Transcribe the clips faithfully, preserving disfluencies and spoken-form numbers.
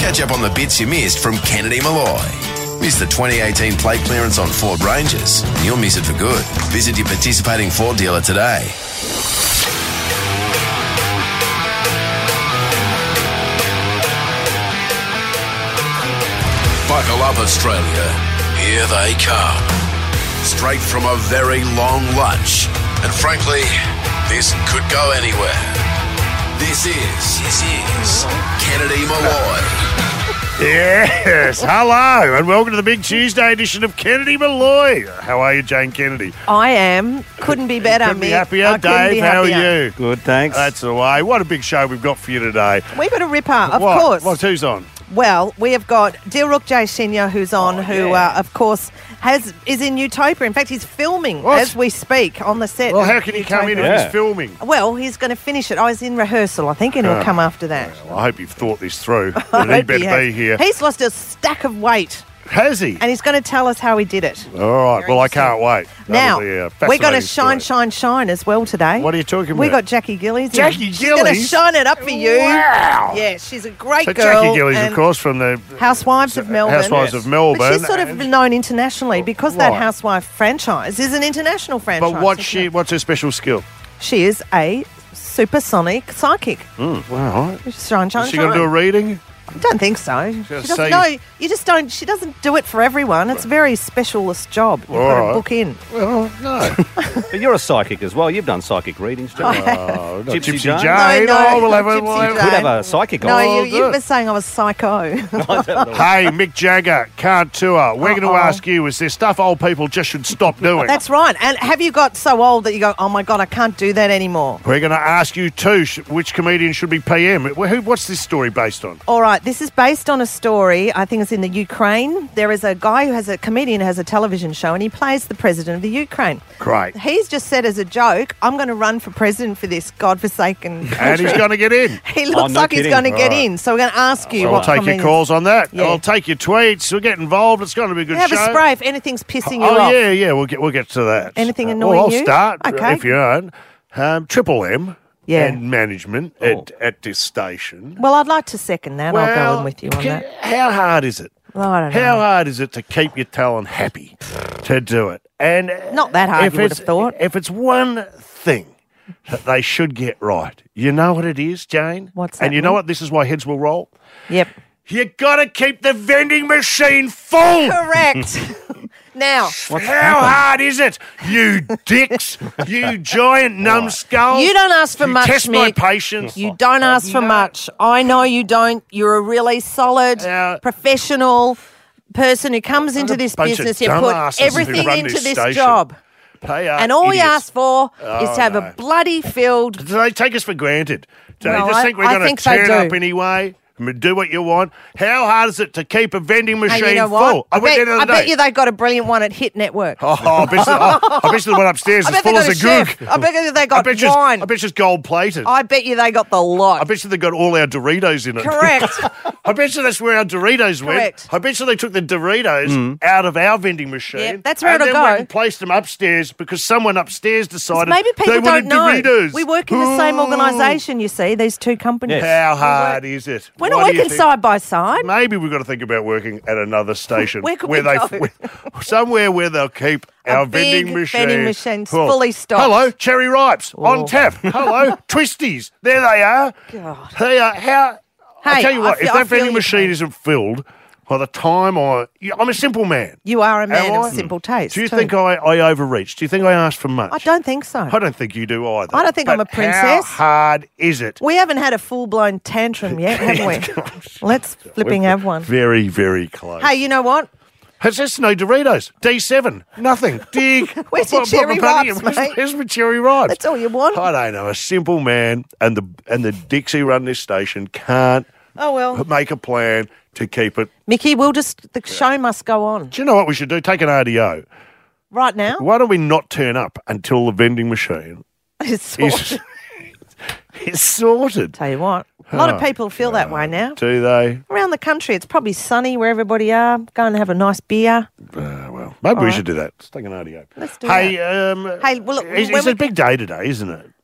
Catch up on the bits you missed from Kennedy Malloy. Miss the twenty eighteen plate clearance on Ford Rangers, and you'll miss it for good. Visit your participating Ford dealer today. Buckle up, Australia. Here they come. Straight from a very long lunch. And frankly, this could go anywhere. This is, this is Kennedy Malloy. Yes, hello, and welcome to the big Tuesday edition of Kennedy Malloy. How are you, Jane Kennedy? I am. Couldn't be better, Couldn't Mick. be happier. I couldn't Dave, be how are happier. you? Good, thanks. That's the way. What a big show we've got for you today. We've got a ripper, of what? course. What's who's on? Well, we have got Dilruk J. Senior, who's on, Oh, who, yeah. uh, of course, has is in Utopia. In fact, he's filming What? as we speak on the set. Well, of how can he come in Utopia. if Yeah. he's filming? Well, he's going to finish it. I was in rehearsal, I think, and he'll Oh. come after that. Well, I hope you've thought this through. I And he hope better he has. be here. He's lost a stack of weight, Has he? and he's going to tell us how he did it. All right. Very Well, I interesting. can't wait. Now, That'll be a we're going to fascinating shine, story. shine, shine as well today. What are you talking We about? got Jackie Gillies. in. Jackie She's going to Gillies? shine it up for you. Wow. Yeah, she's a great So girl. Jackie Gillies, of and course, from the Housewives of Melbourne. Housewives of Melbourne. But she's sort of known internationally because that Right. Housewife franchise is an international franchise. But what's isn't she? it? What's her special skill? She is a supersonic psychic. Mm, wow. Shine, shine, Is she going to do a shine. reading? I don't think so. She gotta doesn't say- know. You just don't. She doesn't do it for everyone. It's a very specialist job. You've All got right. to book in. Well, no. But you're a psychic as well. You've done psychic readings, Joe. Oh, not Gypsy Gypsy Jane? Jane. No, no, Oh, we'll have not a, we'll Gypsy have Could Jane. have a psychic No, on. Oh, you, you good. were saying I was psycho. Hey, Mick Jagger, can't tour. We're going to Uh-oh. ask you, is there stuff old people just should stop doing? That's right. And have you got so old that you go, oh my God, I can't do that anymore? We're going to ask you too, sh- which comedian should be P M? Wh- Who, what's this story based on? All right, this is based on a story, I think it's in the Ukraine. There is a guy who has a comedian who has a television show and he plays the president of the Ukraine. Great. He's just said as a joke, I'm going to run for president for this godforsaken country. And he's going to get in. He looks Oh, no like he's kidding. going to get Right. in. So we're going to ask you So what I'll take your comedians- calls on that. Yeah. I'll take your tweets. We'll get involved. It's going to be a good Have show. a spray if anything's pissing you Oh, off. yeah, yeah. We'll get we'll get to that. Anything Uh, annoying well, I'll you? start, uh, Okay. if you aren't. Um, Triple M Yeah. and management Oh. at, at this station. Well, I'd like to second that. I'll go Well, in with you on can- that. How hard is it? Well, I don't know. How hard is it to keep your talent happy to do it? And Not that hard, if you would it's- have thought. If it's one thing that they should get right, you know what it is, Jane? What's that, And you know Mick? what? This is why heads will roll. Yep. You got to keep the vending machine full. Correct. Now, How hard is it, you dicks? You giant numbskulls. you don't ask for You much, test my Mick. patience. You don't ask for No. much. I know you don't. You're a really solid, Yeah. professional person who comes into a this bunch of business. You put dumbasses who everything run into this this station. job. They are And all you idiots. ask for is Oh, to have no. a bloody filled. Do they take us for granted? Do Well, they just I- think we're I going think to they turn do. up anyway and do what you want? How hard is it to keep a vending machine Hey, you know full? what? I, went bet, there the I other bet day. you they got a brilliant one at Hit Network. Oh, I bet you, I, I bet you the one upstairs I is bet they full got as a a chef. goog. I bet you they I got bet you, wine. I bet you it's gold plated. I bet you they got the lot. I bet you they got all our Doritos in it. Correct. I bet you that's where our Doritos went. Correct. I bet you they took the Doritos out of our vending machine. Yep, that's where and it'll then went go. and placed them upstairs because someone upstairs decided Maybe people they wanted don't know. Doritos. We work in the same Ooh. organisation, you see, these two companies. How hard is it? We're not What do you working think? side by side. Maybe we've got to think about working at another station Where could where we they go? where- somewhere where they'll keep A our big vending machine vending machine full. fully stocked. Hello, cherry ripes Oh. on tap. Hello, twisties. There they are. God. They are. How? I Hey, tell you I what, feel- if I that feel vending your machine pain. isn't filled by the time I, yeah, I'm a simple man. You are a man Am of I? simple taste. Do you too. think I, I overreach? Do you think I asked for much? I don't think so. I don't think you do either. I don't think I'm But a princess. How hard is it? We haven't had a full-blown tantrum yet, have we? Let's flipping have one. Very, very close. Hey, you know what? It's just no Doritos. D seven. Nothing. Dig. Where's your Put- put cherry my money ripes, in. Where's- mate? Where's my cherry ripes? That's all you want? I don't know. A simple man and the and the Dixie run this station can't Oh, well. make a plan to keep it. Mickey, we'll just, the show must go on. Do you know what we should do? Take an R D O. Right now? Why don't we not turn up until the vending machine It's is, sorted. is sorted? Tell you what, a lot of Oh, people feel that way now. Do they? Around the country, it's probably sunny where everybody are. Go and have a nice beer. Uh, well, maybe we right. should do that. Let's take an R D O. Let's do hey, um, Hey, well, look, it's, when it's we- a big day today, isn't it?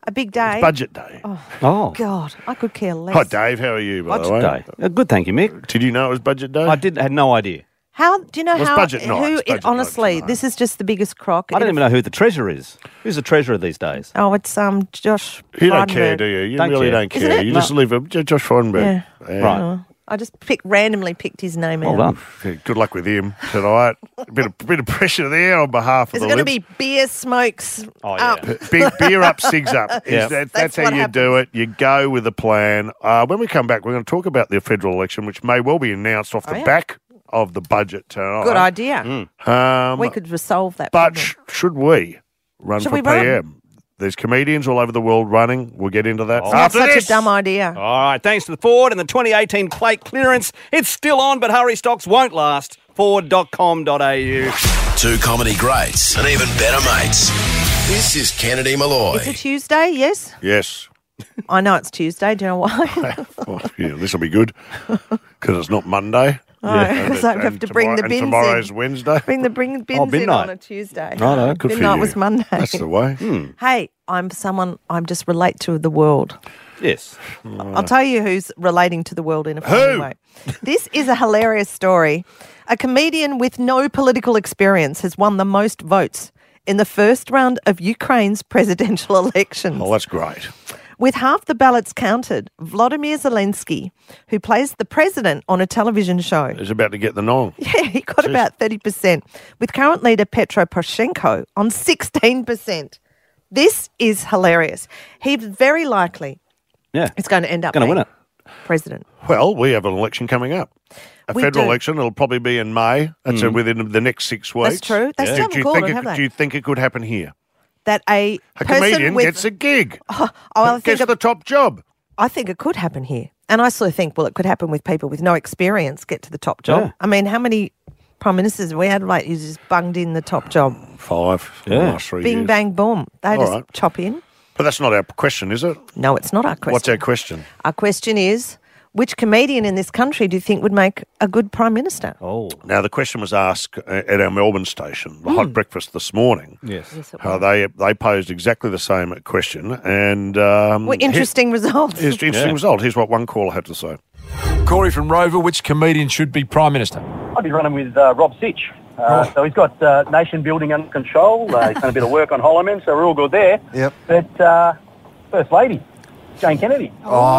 A big day. It's budget day. Oh, God, I could care less. Hi, Dave. How are you, by the way? budget day. Uh, good, thank you, Mick. Did you know it was budget day? I did had no idea. How do you know Well, it's how? budget night. Who? It's it, budget honestly, night. this is just the biggest crock. I don't It- even know who the treasurer is. Who's the treasurer these days? Oh, it's um Josh. You don't care, Frydenberg. do you? You Don't really care. don't Isn't care. it? You No. just leave it. J- Josh Frydenberg. Yeah. Right. Oh, I just pick, randomly picked his name Well out. done. Yeah, good luck with him tonight. A bit of, bit of pressure there on behalf Is of it the going to Libs. be beer smokes Oh, yeah. up? Big beer up, cigs up. Is Yeah. that, that's That's how what you do it. happens. You go with a plan. Uh, when we come back, we're going to talk about the federal election, which may well be announced off Oh, the yeah. back of the budget tonight. Good idea. Um, We could resolve that but problem. sh- should we run Should for we run? P M? There's comedians all over the world running. We'll get into that Oh. It's not after such this. a dumb idea. All right, thanks to the Ford and the twenty eighteen plate clearance. It's still on, but hurry, stocks won't last. Ford dot com dot a u. Two comedy greats and even better mates. This is Kennedy Malloy. It's a Tuesday, yes? Yes. I know it's Tuesday. Do you know why? Well, yeah, this will be good because it's not Monday. Oh, because I And have to bring the tomorrow- bins and tomorrow's in. Wednesday. Bring the bring bins Oh, in midnight. on a Tuesday. Righto. Good for Midnight you. was Monday. That's the way. Hey, I'm someone, I'm just relate to the world. Yes. I'll tell you who's relating to the world in a funny Who? way. This is a hilarious story. A comedian with no political experience has won the most votes in the first round of Ukraine's presidential elections. Oh, that's great. With half the ballots counted, Vladimir Zelensky, who plays the president on a television show, He's about to get the nong. yeah, he got about thirty percent, with current leader Petro Poroshenko on sixteen percent. This is hilarious. He very likely Yeah. is going to end up Going to being win it. president. Well, we have an election coming up. A We federal do. election. It'll probably be in May. That's uh, within the next six weeks. That's true. They still do, haven't you called think it, it, have could- they? do you think it could happen here? That a, A person comedian with, gets a gig. oh, I think Gets it- the top job. I think it could happen here. And I sort of think, well, it could happen with people with no experience get to the top job. Yeah. I mean, how many prime ministers have we had like who's just bunged in the top job? Five. for the Yeah. last three Bing, years. bang, boom. They All just right. chop in. But that's not our question, is it? No, it's not our question. What's our question? Our question is, which comedian in this country do you think would make a good prime minister? Oh. Now, the question was asked uh, at our Melbourne station, the Hmm. Hot Breakfast this morning. Yes. Yes, it Uh, was. they they posed exactly the same question, and um, Well, interesting results. Here's the interesting Yeah. result. Here's what one caller had to say. Corey from Rover, which comedian should be Prime Minister? I'd be running with uh, Rob Sitch. Uh, So he's got uh, nation building under control. Uh, he's done a bit of work on Hollowmen, so we're all good there. Yep. But uh, First Lady, Jane Kennedy.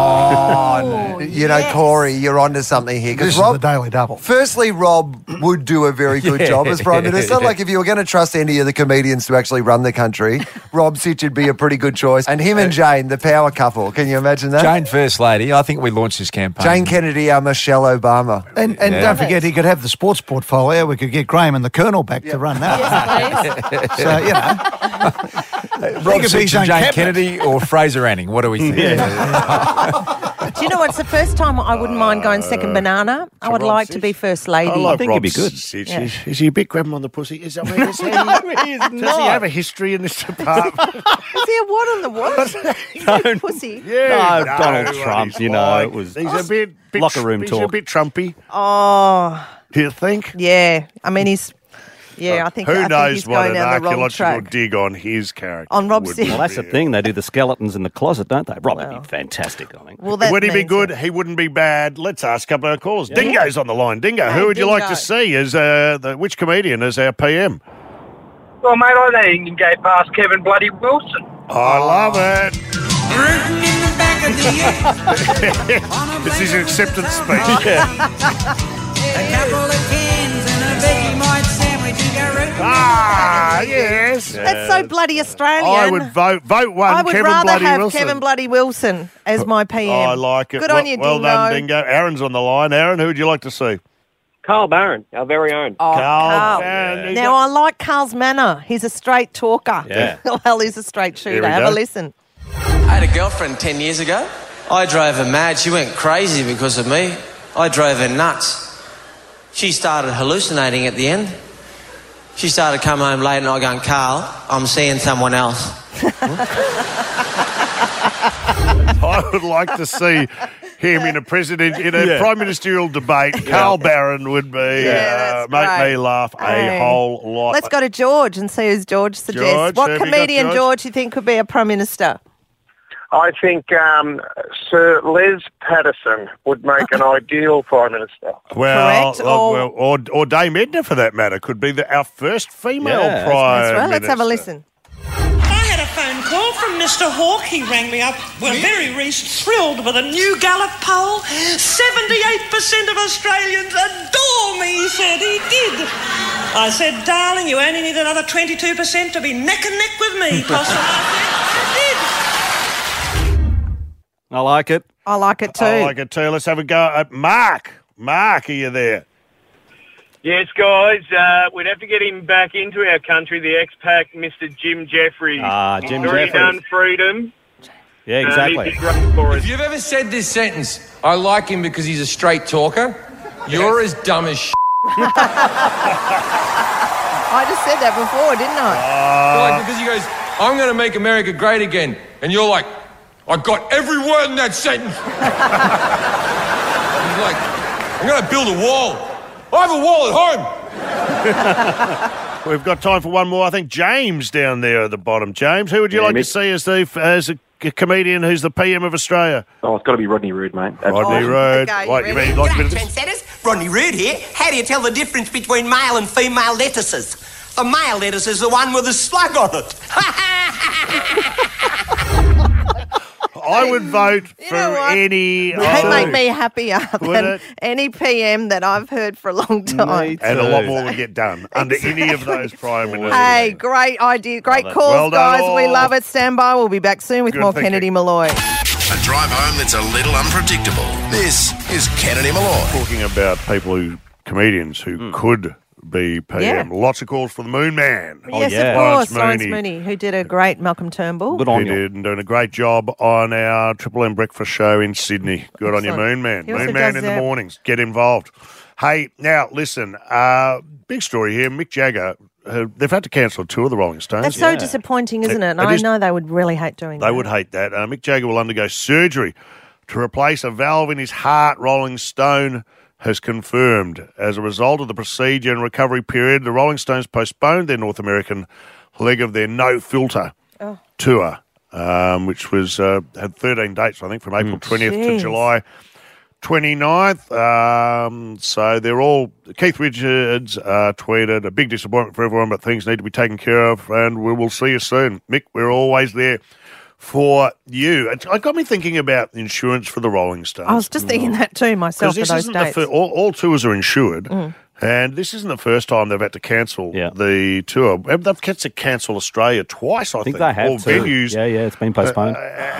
Oh, you know, yes. Corey, you're onto something here. This Because is Rob, the Daily Double. firstly, Rob would do a very good Yeah. job as Prime Minister. Like, if you were going to trust any of the comedians to actually run the country, Rob Sitch would be a pretty good choice. And him and Jane, the power couple. Can you imagine that? Jane First Lady. I think we launched this campaign. Jane Kennedy, uh, Michelle Obama. And, and Yeah. don't forget, he could have the sports portfolio. We could get Graham and the Colonel back to run that. Yes, please. So, you know. Rob of Sitch his and own Jane cabinet. Kennedy or Fraser Anning. What do we think? Do you know what? It's the first time I wouldn't mind going second banana. I would Rob like to Sitch? be first lady. I like think Rob he'd be good. Sitch. Yeah. Is, is he a bit grabbing on the pussy? Is, I mean, is he, He's does he not. have a history in this department? Is there what on the what? Pussy. Yeah, No, Donald what Trump, he's you know, like. it was He's a bit, bit locker room he's talk. a bit Trumpy. Oh, Do you think? yeah. I mean, he's. Yeah, I think. Who I think knows he's what going an down the wrong archaeological track. dig on his character On Rob would Sitch. Well, that's the be. thing. They do the skeletons in the closet, don't they? Rob would Wow. be fantastic, I think. Well, that Would he be means good? that- He wouldn't be bad. Let's ask a couple of callers. Dingo's on the line. Dingo, Hey, who would you like to Dingo. see as uh, the, which comedian as our P M? Well, mate, I don't even go past Kevin Bloody Wilson. I love it. This is an acceptance speech. Ah, yes. That's so bloody Australian. I would vote vote one. I would Kevin rather Bloody have Wilson. Kevin Bloody Wilson as my P M. I like it. Good well, on you, well Dingo. done, Dingo. Aaron's on the line. Aaron, who would you like to see? Carl Barron, our very own. Oh, Carl. Barron. Now, I like Carl's manner. He's a straight talker. Yeah. Well, he's a straight Here shooter. we Have go. a listen. I had a girlfriend ten years ago. I drove her mad. She went crazy because of me. I drove her nuts. She started hallucinating at the end. She started coming home late at night going, Carl, I'm seeing someone else. I would like to see him in a president in a Yeah. prime ministerial debate. Carl Barron would be Yeah, uh, that's make great. me laugh a Hey. whole lot. Let's go to George and see who George suggests. George, what have you got comedian, George? George, you think could be a prime minister? I think um, Sir Les Patterson would make an ideal Prime Minister. Well, Correct, look, or- well, or, or Dame Edna, for that matter, could be the, our first female Yeah, Prime That's right. Let's have a Minister. listen. I had a phone call from Mister Hawke. He rang me up. We're very recent, thrilled with a new Gallup poll. seventy-eight percent of Australians adore me, he said. He did. I said, darling, you only need another twenty-two percent to be neck and neck with me, Possum. I said, I like it. I like it too. I like it too. Let's have a go at Mark. Mark, are you there? Yes, guys, uh, we'd have to get him back into our country, the expat, Mister Jim Jeffries. Ah, Jim He's already Jeffries. done freedom. Yeah, Um, exactly. he's great for us. If you've ever said this sentence, I like him because he's a straight talker, you're as dumb as shit. I just said that before, didn't I? Like, because he goes, I'm going to make America great again. And you're like, I got every word in that sentence. He's like, I'm going to build a wall. I have a wall at home. We've got time for one more. I think James down there at the bottom. James, who would you Yeah, like Mick. to see as the as a, a comedian who's the P M of Australia? Oh, it's got to be Rodney Rood, mate. Rodney Rood. What, you mean, like a bit of this? Trendsetters, Rodney Rood here. How do you tell the difference between male and female lettuces? The male lettuce is the one with a slug on it. I would vote for know what? any. They oh, make me happier Would than it? any P M that I've heard for a long time. and a lot more would get done under any of those prime ministers. Hey, great idea. Great Love it. calls, Well done, guys. We all. love it. Stand by. We'll be back soon with Good more thinking. Kennedy Malloy. A drive home that's a little unpredictable. This is Kennedy Malloy. Talking about people who, comedians who could be P M. Yeah. Lots of calls for the Moon Man. yes, yeah. of course. Lawrence Lawrence Mooney. Mooney, who did a great Malcolm Turnbull. Good He on you. did and doing a great job on our Triple M breakfast show in Sydney. Good on you, Excellent. Moon Man. He also Moon Man does in the that- mornings. Get involved. Hey, now listen. Uh, big story here. Mick Jagger. Uh, they've had to cancel a tour of the Rolling Stones. That's so disappointing, isn't it? And It I is- know they would really hate doing They that. would hate that. Uh, Mick Jagger will undergo surgery to replace a valve in his heart. Rolling Stone has confirmed. As a result of the procedure and recovery period, the Rolling Stones postponed their North American leg of their No Filter Oh. tour, um, which was uh, had thirteen dates, I think, from April twentieth to Jeez. July twenty-ninth. Um, so they're all... Keith Richards uh, tweeted, a big disappointment for everyone, but things need to be taken care of, and we will see you soon. Mick, we're always there for you. It, it got me thinking about insurance for the Rolling Stones. I was just thinking that too myself Because for this those isn't the dates. fir- all, all tours are insured, Mm. and this isn't the first time they've had to cancel the tour. They've had to cancel Australia twice, I, I think think. they have All too. venues. Yeah, yeah, it's been postponed.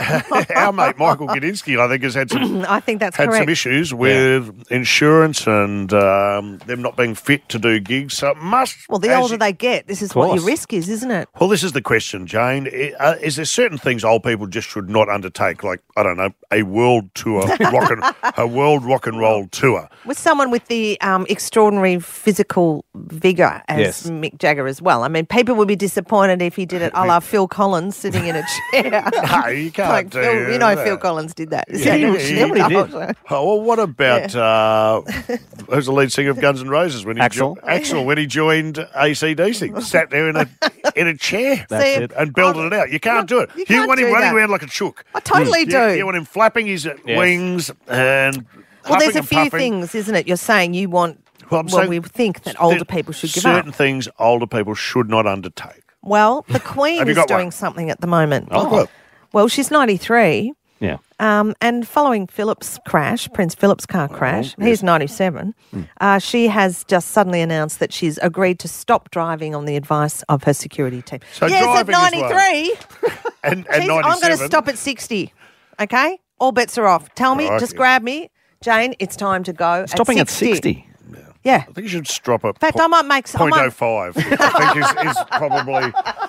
Our mate Michael Gudinski, I think, has had some I think that's had correct. some issues with insurance and um, them not being fit to do gigs. So it must. Well, the as older you- they get, this is Of what your course. risk is, isn't it? Well, this is the question, Jane. I- uh, Is there certain things old people just should not undertake, like I don't know, a world tour, rock and a world rock and roll tour? With someone with the um, extraordinary physical vigour as Yes. Mick Jagger as well. I mean, people would be disappointed if he did it a la Phil Collins sitting in a chair. No, you can't like do Phil, you know that. Phil Collins did that. Yeah, Yeah, he- he did. Oh, well, what about uh, who's the lead singer of Guns N' Roses when he Axl. jo- Axl when he joined A C D C, sat there in a in a chair That's See, it. and belted it out. You can't do it. You, can't want him do running that. around like a chook. I totally You- do. You want him flapping his wings and Well, there's huffing a and few puffing. things, isn't it? You're saying you want, Well, I'm well, saying we think that older people should give up. Certain things older people should not undertake. Well, the Queen Have you is got doing one? something at the moment. Oh, good. Well, she's ninety-three. Yeah. Um, and following Philip's crash, Prince Philip's car crash, he's ninety-seven, uh, she has just suddenly announced that she's agreed to stop driving on the advice of her security team. So yes, at driving as well. ninety-three. And, and She's- I'm going to ninety-seven. stop at sixty, okay? All bets are off. Tell me, Crikey. just grab me. Jane, it's time to go Stopping at at sixty. sixty? Yeah. I think you should stop at In fact, I might make some. point oh five. I think is, is probably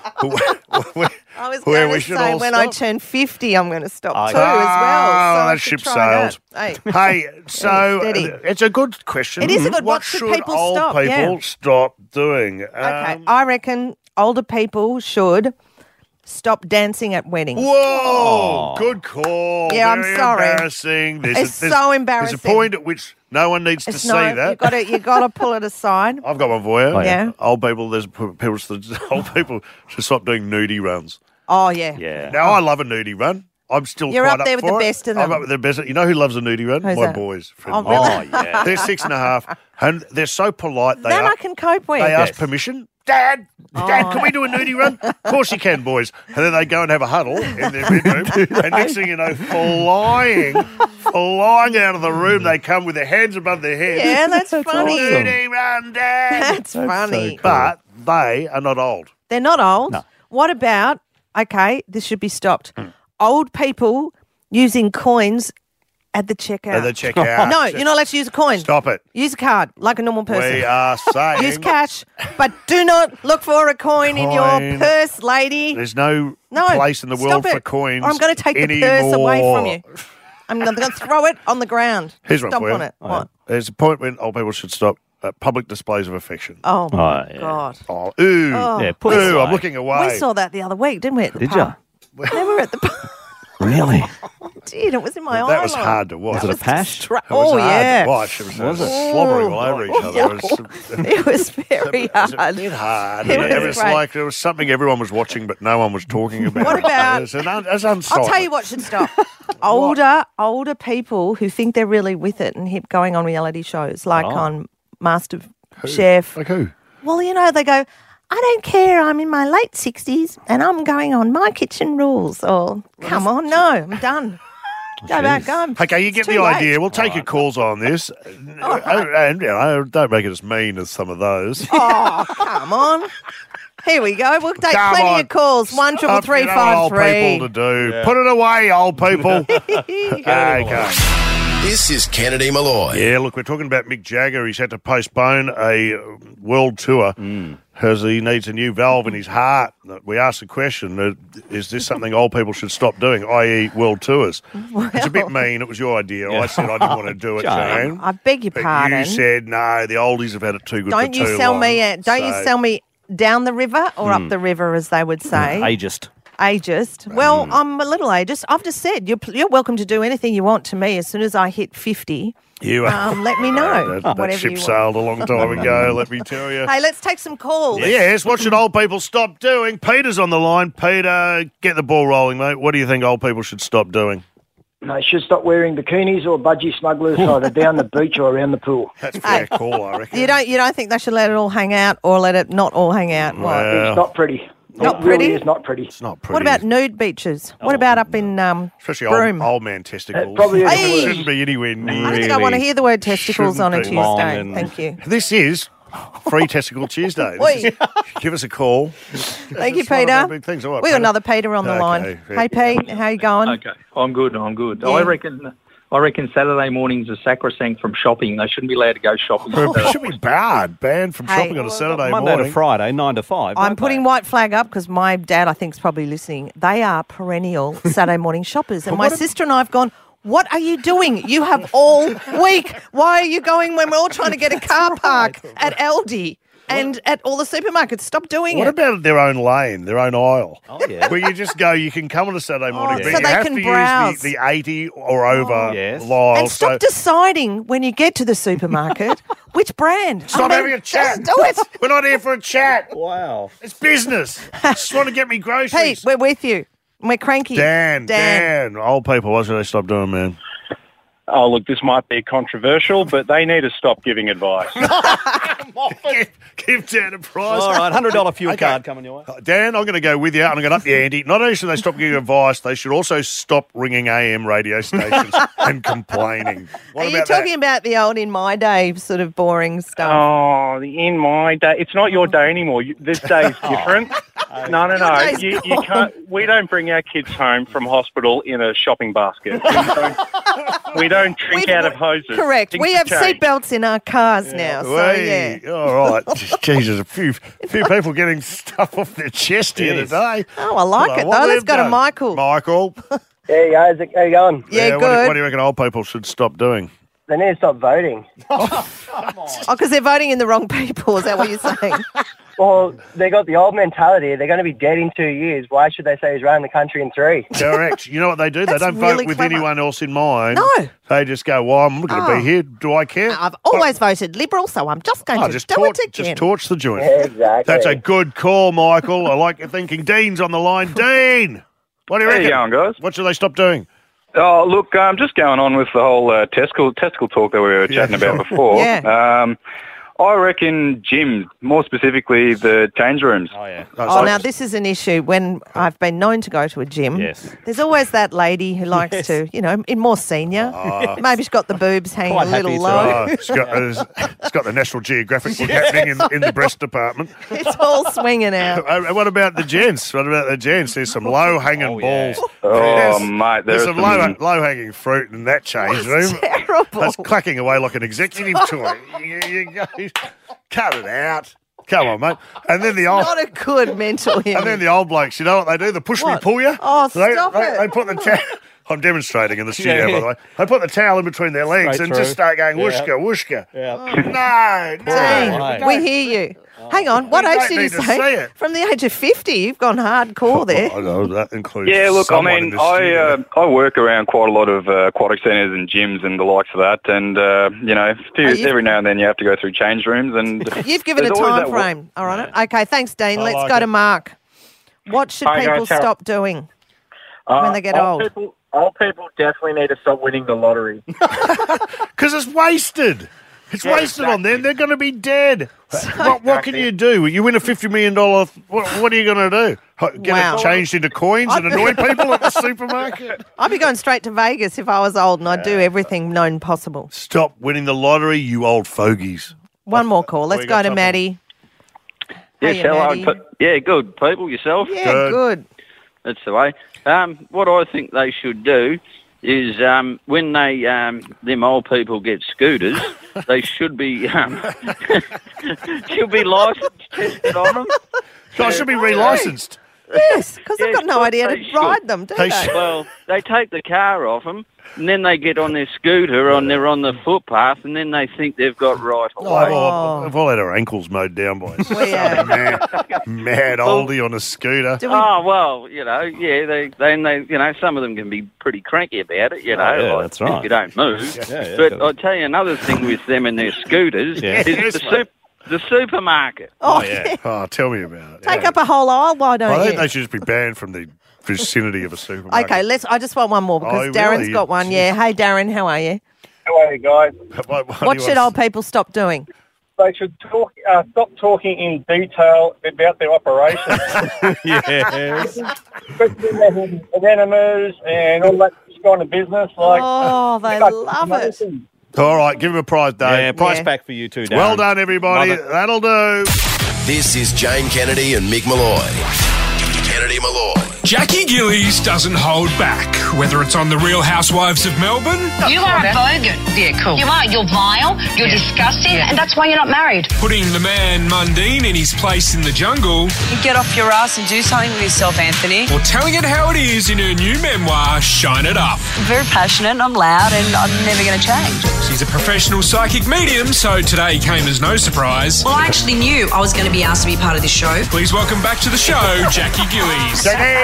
where, I was where going we to should say all when stop. I turn fifty, I'm going to stop Oh, too as well. So that I should ship try sailed. that. Hey, Hey, so steady. uh, it's a good question. It is a good- What what should should people old stop? people Yeah. stop doing? Okay, Um, I reckon older people should stop dancing at weddings. Whoa, good call. Yeah, I'm Very sorry. Embarrassing. There's It's a, there's, so embarrassing. There's a point at which no one needs It's to no, see that. you got to you got to pull it aside. I've got one for you. Oh, yeah. Yeah. Old people. There's p- people. Old people should stop doing nudie runs. Oh yeah, Yeah. Now I love a nudie run. I'm still You're quite up there with for the it. best of I'm them. up with the best. You know who loves a nudie run? Who's My that? boys. Oh, Friend. really? Oh, yeah. They're six and a half, and they're so polite. They That are, I can cope with. They ask Yes. permission. Dad, Dad, Oh. can we do a nudie run? Of course you can, boys. And then they go and have a huddle in their bedroom, and next thing you know, flying, flying out of the room, they come with their hands above their heads. Yeah, that's, funny. Nudie run, Dad. That's, funny. But they are not old. They're not old. No. What about, okay, this should be stopped. Old people using coins at the checkout. At the checkout. No, you're not allowed to use a coin. Stop it. Use a card like a normal person. We are saying Use cash, but do not look for a coin, in your Coin. purse, lady. there's no, No, place in the stop world it, for coins or I'm going to take the anymore. purse away from you. I'm going to throw it on the ground. Here's one Stomp for you. on it. What? There's a point when old people should stop uh, public displays of affection. Oh, Oh, my yeah. God. Oh, ooh. Oh. Yeah, put it Ooh, I'm aside. looking away. We saw that the other week, didn't we? At the Did pub? ya? They were at the pub. Really? Did. It was in my eye. That was hard to watch. Was it a pash? Distra- It was oh, hard yeah. to watch. It was, Was it? slobbering all over each other. It was, It was very it was a hard. bit hard. It was It was great. like there was something everyone was watching, but no one was talking about. What about- It was, an un, it was unsightly. I'll tell you what should stop. older, older people who think they're really with it and hip going on reality shows like Oh. on Master Chef. Like who? Well, you know, they go, I don't care. I'm in my late sixties and I'm going on my kitchen rules. Or, come on, no, I'm done. Go back, go. Okay, you get It's the too late. idea. We'll take your calls on this. And, and, you know, don't make it as mean as some of those. Oh, come on. Here we go. We'll take Come plenty on. of calls. One triple Up, three you know what five old three. people to do. Put it away, old people. Okay. This is Kennedy Malloy. Yeah, look, we're talking about Mick Jagger. He's had to postpone a uh, world tour because he needs a new valve in his heart. We asked the question, uh, is this something old people should stop doing, that is world tours? It's a bit mean. It was your idea. I said I didn't want to do it, Jane. Jane. I beg your But pardon. you said, no, the oldies have had it too good Don't for you too sell long. me? uh, Don't you So- sell me down the river or up the river, as they would say? Ageist. Ageist. Well, I'm a little ageist. I've just said you're you're welcome to do anything you want to me. As soon as I hit fifty, You, um, let me know. that, that whatever ship you want. sailed a long time ago, let me tell you. Hey, let's take some calls. Yes, what should old people stop doing? Peter's on the line. Peter, get the ball rolling, mate. What do you think old people should stop doing? They should stop wearing bikinis or budgie smugglers either down the beach or around the pool. That's a fair call, I reckon. You don't you don't think they should let it all hang out or let it not all hang out? What? Well, It's not pretty. Not it really pretty? is not pretty. it's not pretty. What about nude beaches? What about up in um, Especially Broome? old, old man testicles. It probably is. Hey! Shouldn't be anywhere near. I don't think I want to hear the word testicles on a Shouldn't be. Long Tuesday. and- Thank you. This is Free Testicle Tuesday. Oi. This is- give us a call. Thank you, It's one of our Peter. big things. All right, We got Peter. another Peter on the Okay, line. very Hey, Pete, how you going? Okay, I'm good. I'm good. Yeah. I reckon. I reckon Saturday mornings are sacrosanct from shopping. They shouldn't be allowed to go shopping. It should be bad. Banned from Hey. shopping on a Saturday Monday morning. to Friday, nine to five. I'm don't putting they? white flag up because my dad, I think, is probably listening. They are perennial Saturday morning shoppers. And my sister and I have gone, what are you doing? You have all week. Why are you going when we're all trying to get a car park at Aldi and at all the supermarkets? Stop doing What it. about their own lane, their own aisle? Oh, yeah. Where you just go, you can come on a Saturday morning, Oh, but so you they have can to browse. use the, the eighty or over Yes. mile. And stop so deciding when you get to the supermarket which brand. stop I mean, having a chat. Just do it. We're not here for a chat. Wow. It's business. Just want to get me groceries. Pete, we're with you. We're cranky. Dan, Dan. Dan, old people, what should they stop doing, man? Oh, look, this might be controversial, but they need to stop giving advice. give, give Dan a prize. All right, one hundred dollars fuel Okay. card coming your way. Uh, Dan, I'm going to go with you, and I'm going to up the ante. Not only should they stop giving advice, they should also stop ringing A M radio stations and complaining. What Are you about talking about the old in my day sort of boring stuff? Oh, the in my day. It's not your day anymore. You, this day is different. No, no, no. day's You, you gone. can't. We don't bring our kids home from hospital in a shopping basket. We don't, we don't drink We've- out of hoses. Correct. Things We have changed. seatbelts in our cars now. that? So, Way. yeah. All right. Jesus, a few, few people getting stuff off their chest here Yes. today. Oh, I like Hello, it, what though. have Let's go to done? Michael. Michael. Hey guys, how you going? Yeah, what, do, good. what do you reckon old people should stop doing? They need to stop voting. Oh, because they're voting in the wrong people. Is that what you're saying? Well, they got the old mentality. They're going to be dead in two years. Why should they say he's running the country in three? Correct. You know what they do? They That's don't really vote with clever. anyone else in mind. No. They just go, well, I'm going to Oh. be here. Do I care? I've always voted Liberal, so I'm just going Oh, to just, do torch, it again. just torch the joint. Yeah, exactly. That's a good call, Michael. I like your thinking. Dean's on the line. Dean! What do you How reckon? you going, guys? What should they stop doing? Oh, look, um, just going on with the whole uh, testicle testicle talk that we were Yeah, chatting sure. about before. Yeah. Um, I reckon gyms, more specifically the change rooms. Oh, yeah. Oh, now this is an issue. When I've been known to go to a gym, Yes. there's always that lady who likes Yes. to, you know, in more senior, maybe she's got the boobs hanging Quite a little happy to. low. Oh, it's got, it's, it's got the National Geographic look happening in, in the breast department. It's all swinging out. Uh, what about the gents? What about the gents? There's some low-hanging Oh, yeah. balls. Oh, There's- mate, There's there's some, some... low, low-hanging fruit in that change room. Terrible. That's clacking away like an executive toy. You, you go, cut it out. Come on, mate. And then the old... Not a good mental image. And then the old blokes, you know what they do? The push me, What? pull you. Oh, they, stop they, it. They put the towel. I'm demonstrating in the studio, Yeah. by the way. They put the towel in between their legs Straight and through. just start going Yeah. whooshka, wooshka. Yeah. No, no. Dean, we hear you. Hang on, what We age don't did you need to say? see it. From the age of fifty, you've gone hardcore there. I know that includes. Yeah, look, I someone in mean, this I studio. uh, I work around quite a lot of uh, aquatic centres and gyms and the likes of that, and uh, you know, few, Oh, you've- every now and then you have to go through change rooms, and You've given a there's always time that wa- frame. All right. Okay, thanks, Dean. I Let's like go it. to Mark. What should Hi, guys. people How- stop doing Uh, when they get old old? People, old people definitely need to stop winning the lottery. Because it's wasted. It's Yeah, wasted on them. exactly. They're going to be dead. what, what can you do? You win a fifty million dollars. What, what are you going to do? Ho- Get Wow. it changed into coins and annoy people at the supermarket? I'd be going straight to Vegas if I was old and I'd do everything known possible. Stop winning the lottery, you old fogies. One more call. Let's you go got, to Tom? Maddie. Yes, Hiya, hello. Maddie. P- Yeah, good. People, yourself? Yeah, Good. good. That's the way. Um, what I think they should do is um, when they um, them old people get scooters, they should be um, should be licensed tested on them. I should be relicensed. Yes, because they've Yes, got no but idea they to should. ride them, do They they? should. Well, they take the car off them, and then they get on their scooter and they're on the footpath, and then they think they've got right Oh, away. I've, all, I've all had our ankles mowed down by some We have. mad, mad oldie on a scooter. Do we- Oh well, you know, yeah, they then they, you know, some of them can be pretty cranky about it, you know, Oh, yeah, like, that's right. if you don't move. Yeah, yeah, but good. I'll tell you another thing with them and their scooters Yeah. is Yes, the, mate. sup- the supermarket. Oh, yeah. Oh, tell me about it. Take Yeah. up a whole aisle, why don't I think you? they should just be banned from the vicinity of a supermarket. Okay, let's. I just want one more because Oh, Darren's really? got one. Yeah. Hey, Darren, how are you? How are you guys? What, what do What you should want- old people stop doing? They should talk, uh, stop talking in detail about their operations. Yes. Especially with enemas and all that kind of business. Like, Oh, they like, love another it. thing. All right, give him a prize, Dave. Yeah, price Yeah. back for you too, Darren. Well done, everybody. Love it. That'll do. This is Jane Kennedy and Mick Malloy. Kennedy Malloy. Jackie Gillies doesn't hold back, whether it's on The Real Housewives of Melbourne, You are a bogan. Yeah, cool. You are. You're vile, you're disgusting, and that's why you're not married. putting the man Mundine in his place in the jungle, You get off your ass and do something with yourself, Anthony. or telling it how it is in her new memoir, Shine It Up. I'm very passionate and I'm loud and I'm never going to change. She's a professional psychic medium, so today came as no surprise. Well, I actually knew I was going to be asked to be part of this show. Please welcome back to the show, Jackie Gillies.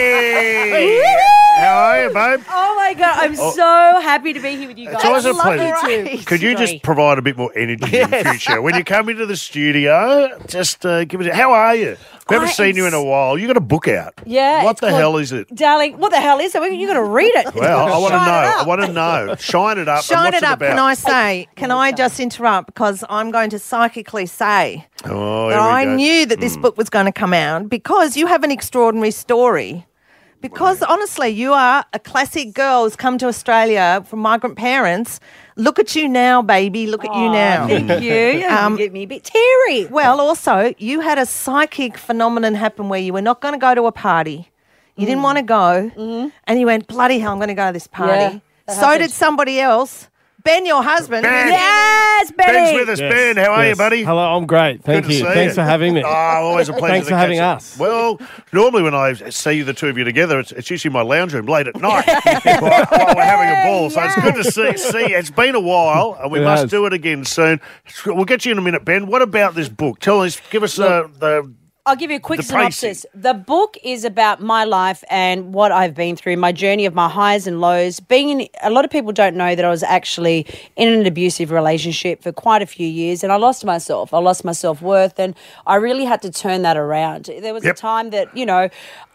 Hey! How are you, babe? Oh my God, I'm Oh. so happy to be here with you guys. It's always a Love pleasure. you too. Could you just provide a bit more energy in the future? When you come into the studio, just uh, give it. How are you? We haven't I seen am you in a while. You got a book out. Yeah. What it's the called- hell is it? Darling, what the hell is it? You got to read it. Well, I want to Shine it know. up. I want to know. Shine it up. and Shine what's it up. about? Can I say? Can I just interrupt because I'm going to psychically say Oh, that here we I go. knew that this Mm. book was going to come out because you have an extraordinary story. Because honestly, you are a classic girl who's come to Australia from migrant parents. Look at you now, baby. Look at you now. Thank you. You Um, get me a bit teary. Well, also, you had a psychic phenomenon happen where you were not going to go to a party. You didn't want to go. And you went, bloody hell, I'm going to go to this party. Yeah, that so happened. did somebody else. Ben, your husband. Ben. Yes, Benny. Ben's with us. Ben, how are you, buddy? Hello, I'm great. Thank Good to you. see Thanks you. for having me. Oh, always a pleasure. Thanks to for having catch us. up. Well, normally when I see the two of you together, it's, it's usually my lounge room late at night while, while we're having a ball. So it's good to see. See, it's been a while, and we It must has. do it again soon. We'll get you in a minute, Ben. What about this book? Tell us. Give us uh, the. I'll give you a quick The synopsis. The book is about my life and what I've been through, my journey of my highs and lows. Being in, a lot of people don't know that I was actually in an abusive relationship for quite a few years, and I lost myself. I lost my self-worth, and I really had to turn that around. There was Yep. a time that, you know,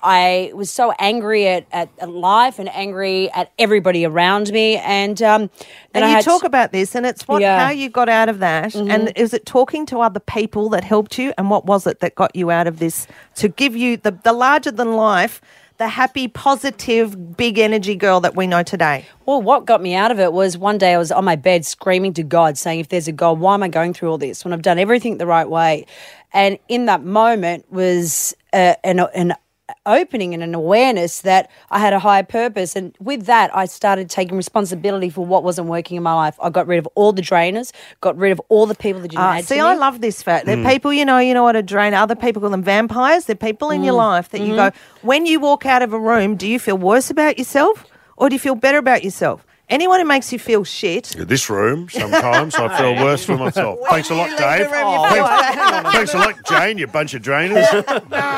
I was so angry at, at, at life and angry at everybody around me. And um, then And I you had talk about this, and it's what Yeah. how you got out of that. Mhm. And is it talking to other people that helped you? And what was it that got you out of this to give you the, the larger than life, the happy, positive, big energy girl that we know today? Well, what got me out of it was one day I was on my bed screaming to God, saying, if there's a God, why am I going through all this when I've done everything the right way? And in that moment was uh, an, an opening and an awareness that I had a higher purpose. And with that, I started taking responsibility for what wasn't working in my life. I got rid of all the drainers, got rid of all the people that didn't Ah, add see, to I me. love this fact. They're Mm. people, you know, you know what a drain. Other people call them vampires. They're people in your Mm. life that you Mhm. go, when you walk out of a room, do you feel worse about yourself or do you feel better about yourself? Anyone who makes you feel shit. In this room, sometimes I feel worse for myself. Thanks a lot, Dave. room, you feel Thanks, thanks a lot, Jane, you bunch of drainers. No,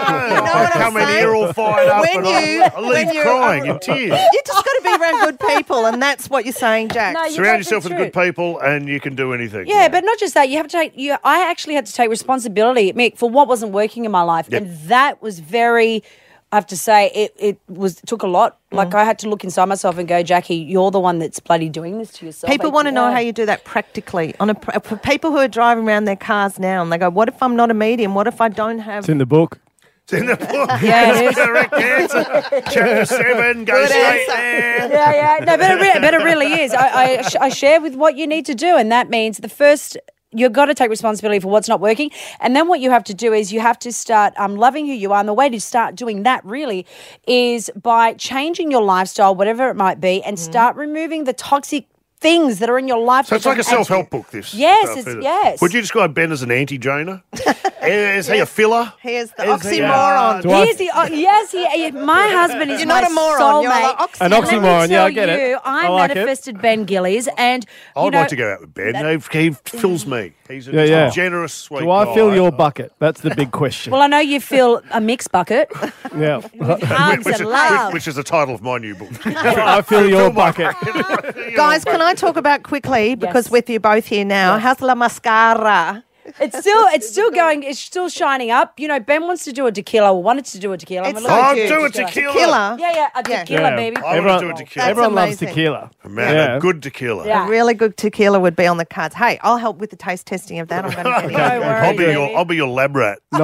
I come in here all fired up When and you- I, I leave when you're- crying in tears. You just got to be around good people, and that's what you're saying, Jack. No, you Surround got yourself the with good truth. people and you can do anything. Yeah, but not just that. You have to take. You, I actually had to take responsibility, Mick, for what wasn't working in my life, Yep. and that was very. I have to say, it it was it took a lot. Like I had to look inside myself and go, Jackie, you're the one that's bloody doing this to yourself. People want to know how you do that practically. On a pr- for people who are driving around their cars now, and they go, "What if I'm not a medium? What if I don't have?" It's in the book. It's in the book. Yeah, it is. Correct answer. Chapter seven, go Good straight answer. there. Yeah, yeah. No, but it, re- but it really is. I, I, sh- I share with what you need to do, and that means the first. You've got to take responsibility for what's not working. And then what you have to do is you have to start um, loving who you are. And the way to start doing that really is by changing your lifestyle, whatever it might be, and start removing the toxic things that are in your life. So it's that like a don't add to self-help you. book, this. Yes, stuff, it's, isn't it? yes. Would you describe Ben as an anti-drainer? Is he a filler? Here's the Is he, uh, oxymoron. do I- He is the, uh, yes, he, he- my husband is You're my not a moron, you're soulmate. an oxy- An And let me oxymoron, yeah, I tell get it. you, I, I like it. manifested Ben Gillies, and you I'd know, like to go out with Ben. He, he fills me. He's a, Yeah, just yeah. a generous, sweet Do I guy. fill your bucket? That's the big question. well, I know you fill a mixed bucket. yeah. Hugs which, and is, love. which is the title of my new book. I fill your bucket. Guys, can I talk about quickly, because Yes. with you both here now, how's La Mascara? It's still, it's still going. It's still shining up. You know, Ben wants to do a tequila. Or wanted to do a tequila. It's I'm so like, I'll cute. do a tequila. Tequila. Yeah, yeah, a Yeah. tequila, Yeah. baby. I want Everyone, to do a tequila. everyone loves amazing. tequila. Man, Yeah. a good tequila. Yeah. A really good tequila would be on the cards. Hey, I'll help with the taste testing of that. I'm going to get it. No I'll worries, be your baby. I'll be your lab rat. No.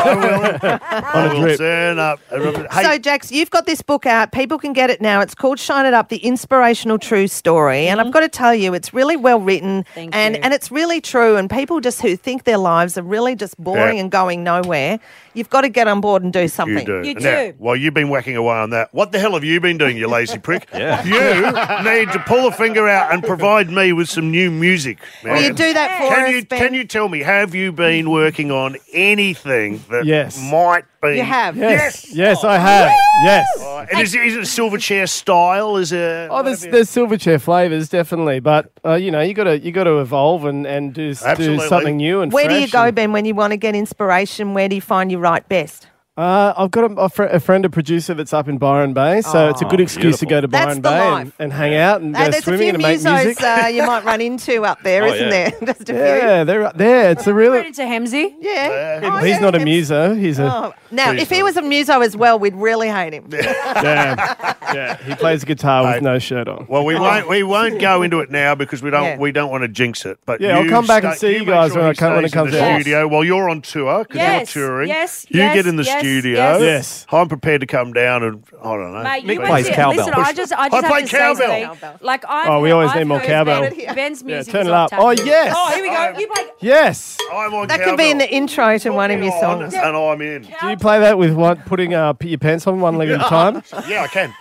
I On a will drip. turn up. Hey, So, Jax, you've got this book out. People can get it now. It's called Shine It Up, the inspirational true story. And I've got to tell you, it's really well written. Thank and, you. and it's really true. And people just who think their lives are really just boring Yeah. and going nowhere, you've got to get on board and do something. you do. You Now, do. while you've been whacking away on that, what the hell have you been doing, you lazy prick? yeah. You need to pull a finger out and provide me with some new music. Will you man. do that for Can us, you Ben? can you tell me, have you been working on anything that Yes. might be? You have. Yes. Yes, I have. Yes. Uh, and is, it- is it a silver chair style? Is it? Oh, there's there's Silverchair flavors definitely, but uh, you know you got to you got to evolve and and do s- do Absolutely. something new and Where do you fresh go, and- Ben, when you want to get inspiration? Where do you find you write best? Uh, I've got a, a, fr- a friend, a producer that's up in Byron Bay, so it's a good excuse to go to That's Byron the Bay life. and, and hang out and Uh, go there's a swimming few and make musos music. uh, you might run into up there, Oh, isn't yeah. there? Just a few. Yeah, they're up there. It's a really. Into Hemsey. Yeah. Well, Oh, he's yeah, not a it's- muso. He's a. Oh. Now, Please if he was a muso as well, we'd really hate him. Yeah, yeah. He plays guitar with Mate. no shirt on. Well, we won't we won't go into it now because we don't Yeah. we don't want to jinx it. But Yeah, I'll you come back and stay- see you make guys sure when he it come- when it stays in comes the out. studio while you're on tour because Yes, you're touring. yes, you yes, get in the yes, studio. yes. Yes. I'm prepared to come down and I don't know. Mate, Mick you plays went to, cowbell. Listen, I just, I just I have play to say cowbell. something. Like I've Oh, we heard- always I've need more heard cowbell. Ben- Ben's Yeah, music. turn is it up. off Oh tap. yes. Oh, here we go. You play. Yes. I'm on That could be in cowbell. the intro to one of your On, songs. and I'm in. Do you play that with one putting uh, p- your pants on one leg at a time? Yeah, I can.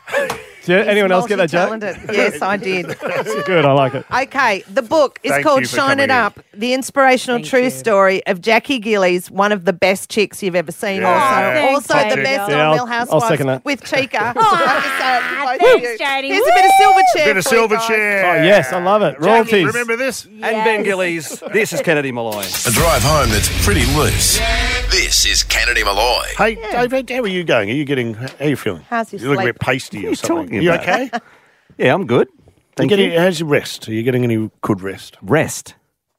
Did anyone else get that joke? Multi-talented. Yes, I did. That's good. I like it. Okay, the book is Thank called you for Shine It coming in. Up, the inspirational Thank true you. story of Jackie Gillies, one of the best chicks you've ever seen. Yeah. Also, Thanks, also the Jackie. best Yeah, on I'll- Real I'll Housewives second that. with Chica. I have to say it to both of thanks, you. Janie. Here's a bit of silver chair. Bit of for you silver guys. chair. Oh yes, I love it. Royalties. Remember this? And Ben Gillies, this is Kennedy Malloy. A drive home that's pretty loose. This is Kennedy Malloy. Hey, David, how are you going? Are you getting? How are you feeling? How's your You look a sleep? bit pasty What or are you something. talking Are you about? okay? Yeah, I'm good. You Thank getting, you. how's your rest? Are you getting any good rest? Rest.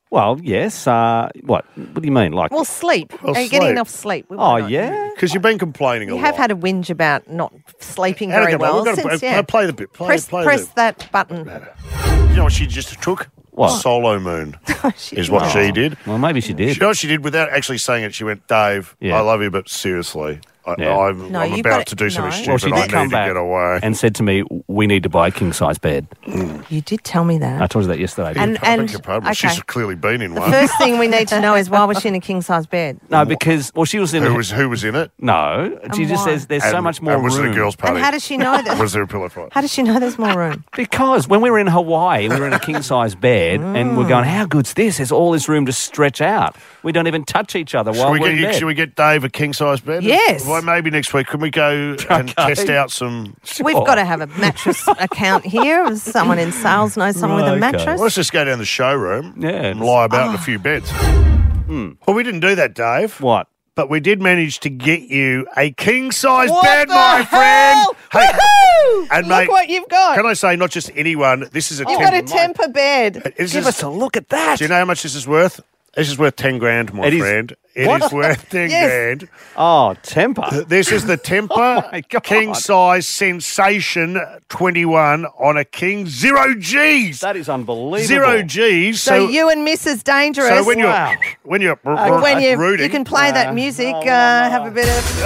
Well, yes. Uh, what? What do you mean? Like, Well, sleep. Well, Are you getting sleep. enough sleep? We oh want to know. yeah. Because you've been complaining You a have lot. had a whinge about not sleeping How'd it very go, mate? well. We've got to since, play- yeah. play the bit. Play- press play press the- that button. You know what she just took? What? Solo Moon She is what did. she did. Well, maybe she did. You know what she did without actually saying it? She went, Dave, Yeah. I love you, but seriously, I, Yeah. I'm, No, I'm you've about got to it- do something no. stupid. Well, she I did need come to back get away. and said to me, "We need to buy a king size bed." You did tell me that. I told you that yesterday. didn't And- I? I beg and- your pardon. okay. She's clearly been in The one. first thing we need to know is why was she in a king size bed? no, because well, she was in. Who a- was who was in it? No, she And just why? says there's so And- much more and was room. it a girls' party? And how does she know that? Was there a pillow fight? How does she know there's more room? Because when we were in Hawaii, we were in a king size bed, and we're going, "How good's this? There's all this room to stretch out. We don't even touch each other Should while we, we're get, in you- bed." should we get Dave a king size bed? Yes. Well, maybe next week. Can we go and test out some? We've got to have a mattress account here. Someone in sales knows someone with a Okay. mattress. Well, let's just go down the showroom Yeah, and it's- lie about in a few beds. Well, we didn't do that, Dave. What? But we did manage to get you a king size What bed, the my friend. hell? Hey, Woohoo! and Look mate, what you've got. can I say, not just anyone, this is a You've temp- got a temper bed. This Give is- us a look at that. Do you know how much this is worth? This is worth ten grand, my It is- friend. It What? is worth ten Yes. grand. Oh, temper. This is the Temper my God. King Size Sensation twenty-one on a King. Zero G's. That is unbelievable. Zero G's. So, So, you and Missus Dangerous. so when you're Wow. when you're uh, when you rooting, you can play that music, uh, have a bit of.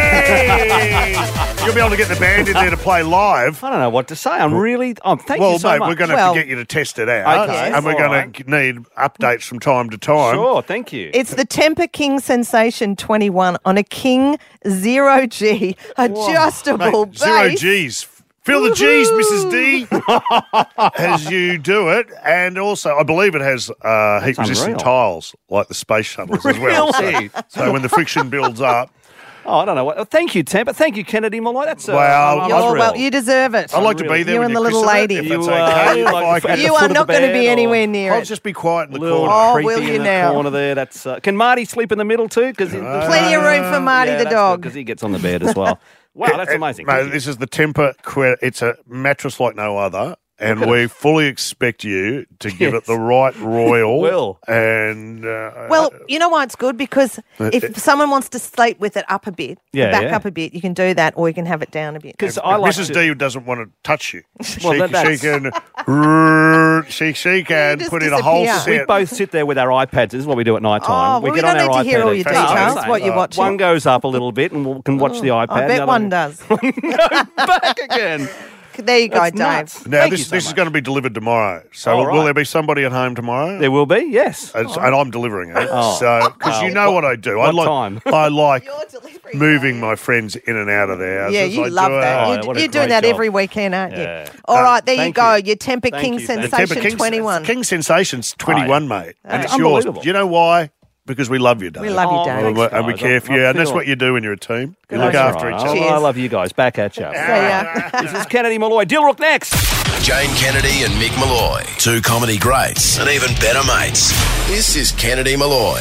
hey, you'll be able to get the band in there to play live. I don't know what to say. I'm really. Oh, thank Well, you so mate, much. we're going to Well- have to get you to test it out, Okay, and we're all going right. to need updates from time to time. Sure, thank you. It's the Temper King Sensation twenty-one on a King Zero G adjustable Mate, zero base. G's. Feel the G's, Missus D, as you do it. And also, I believe it has uh, heat-resistant unreal. tiles, like the space shuttles as well. Really? So, so when the friction builds up, Oh, I don't know what. oh, Thank you, Temper. Thank you, Kennedy Malloy. That's uh, Well, I'm- You're I'm I'd- well, thrilled. you deserve it. I'd like to be Really? there You with and you, the little Christopher, lady. if You, that's uh, okay. you If like I at could- the You foot are of the not going to bed be or- anywhere near I'll it. just be quiet in the Little corner. Oh, creepy will in you the now? corner there. That's uh, can Marty sleep in the middle too? Because Plenty of room for Marty the dog. because he gets on the bed as well. Wow, that's amazing. Mate, Thank you. this is the Temper. Que- It's a mattress like no other. And we fully expect you to give it the right royal. Will. And uh, Well, you know why it's good? Because if someone wants to sleep with it up a bit, Yeah, back yeah. up a bit, you can do that, or you can have it down a bit. Because I like Missus to- D doesn't want to touch you. Well, she, that- that's- she can, she she can just put in a whole disappear. We set. both sit there with our iPads. This is what we do at night time. Oh, well, we get don't on need our to hear iPad all and- your That's details, what I'm what you're saying. watching. One goes up a little bit and we can watch the iPad. I The bet other one does. go back again. There you go, That's Dave. nuts. Now, Thank this you so this is much. going to be delivered tomorrow. So, All will, right. there be somebody at home tomorrow? There will be, yes. And, and I'm delivering it. Oh. So, because you Well, know what- what I do. I what like time? I like You're delivering moving my friends in and out of their houses. Yeah, you I love do it. that. Oh, you're what a you're doing great that job. every weekend, aren't you? Yeah. All Uh, right, there you thank go. you. Your Temper Thank King you, thank you. Sensation Temper King's- twenty-one. King Sensations twenty-one, Oh, yeah. mate. And That's it's yours. unbelievable. Do you know why? Because we love you, Dave. We love you, Oh, Dave. And we, and we guys. care for I- you. I And that's feel- what you do when you're a team. You Good look on you. after each I- other. Cheers. I love you guys. Back at you. See ya. This is Kennedy Malloy. Dilrook next. Jane Kennedy and Mick Malloy, two comedy greats and even better mates. This is Kennedy Malloy.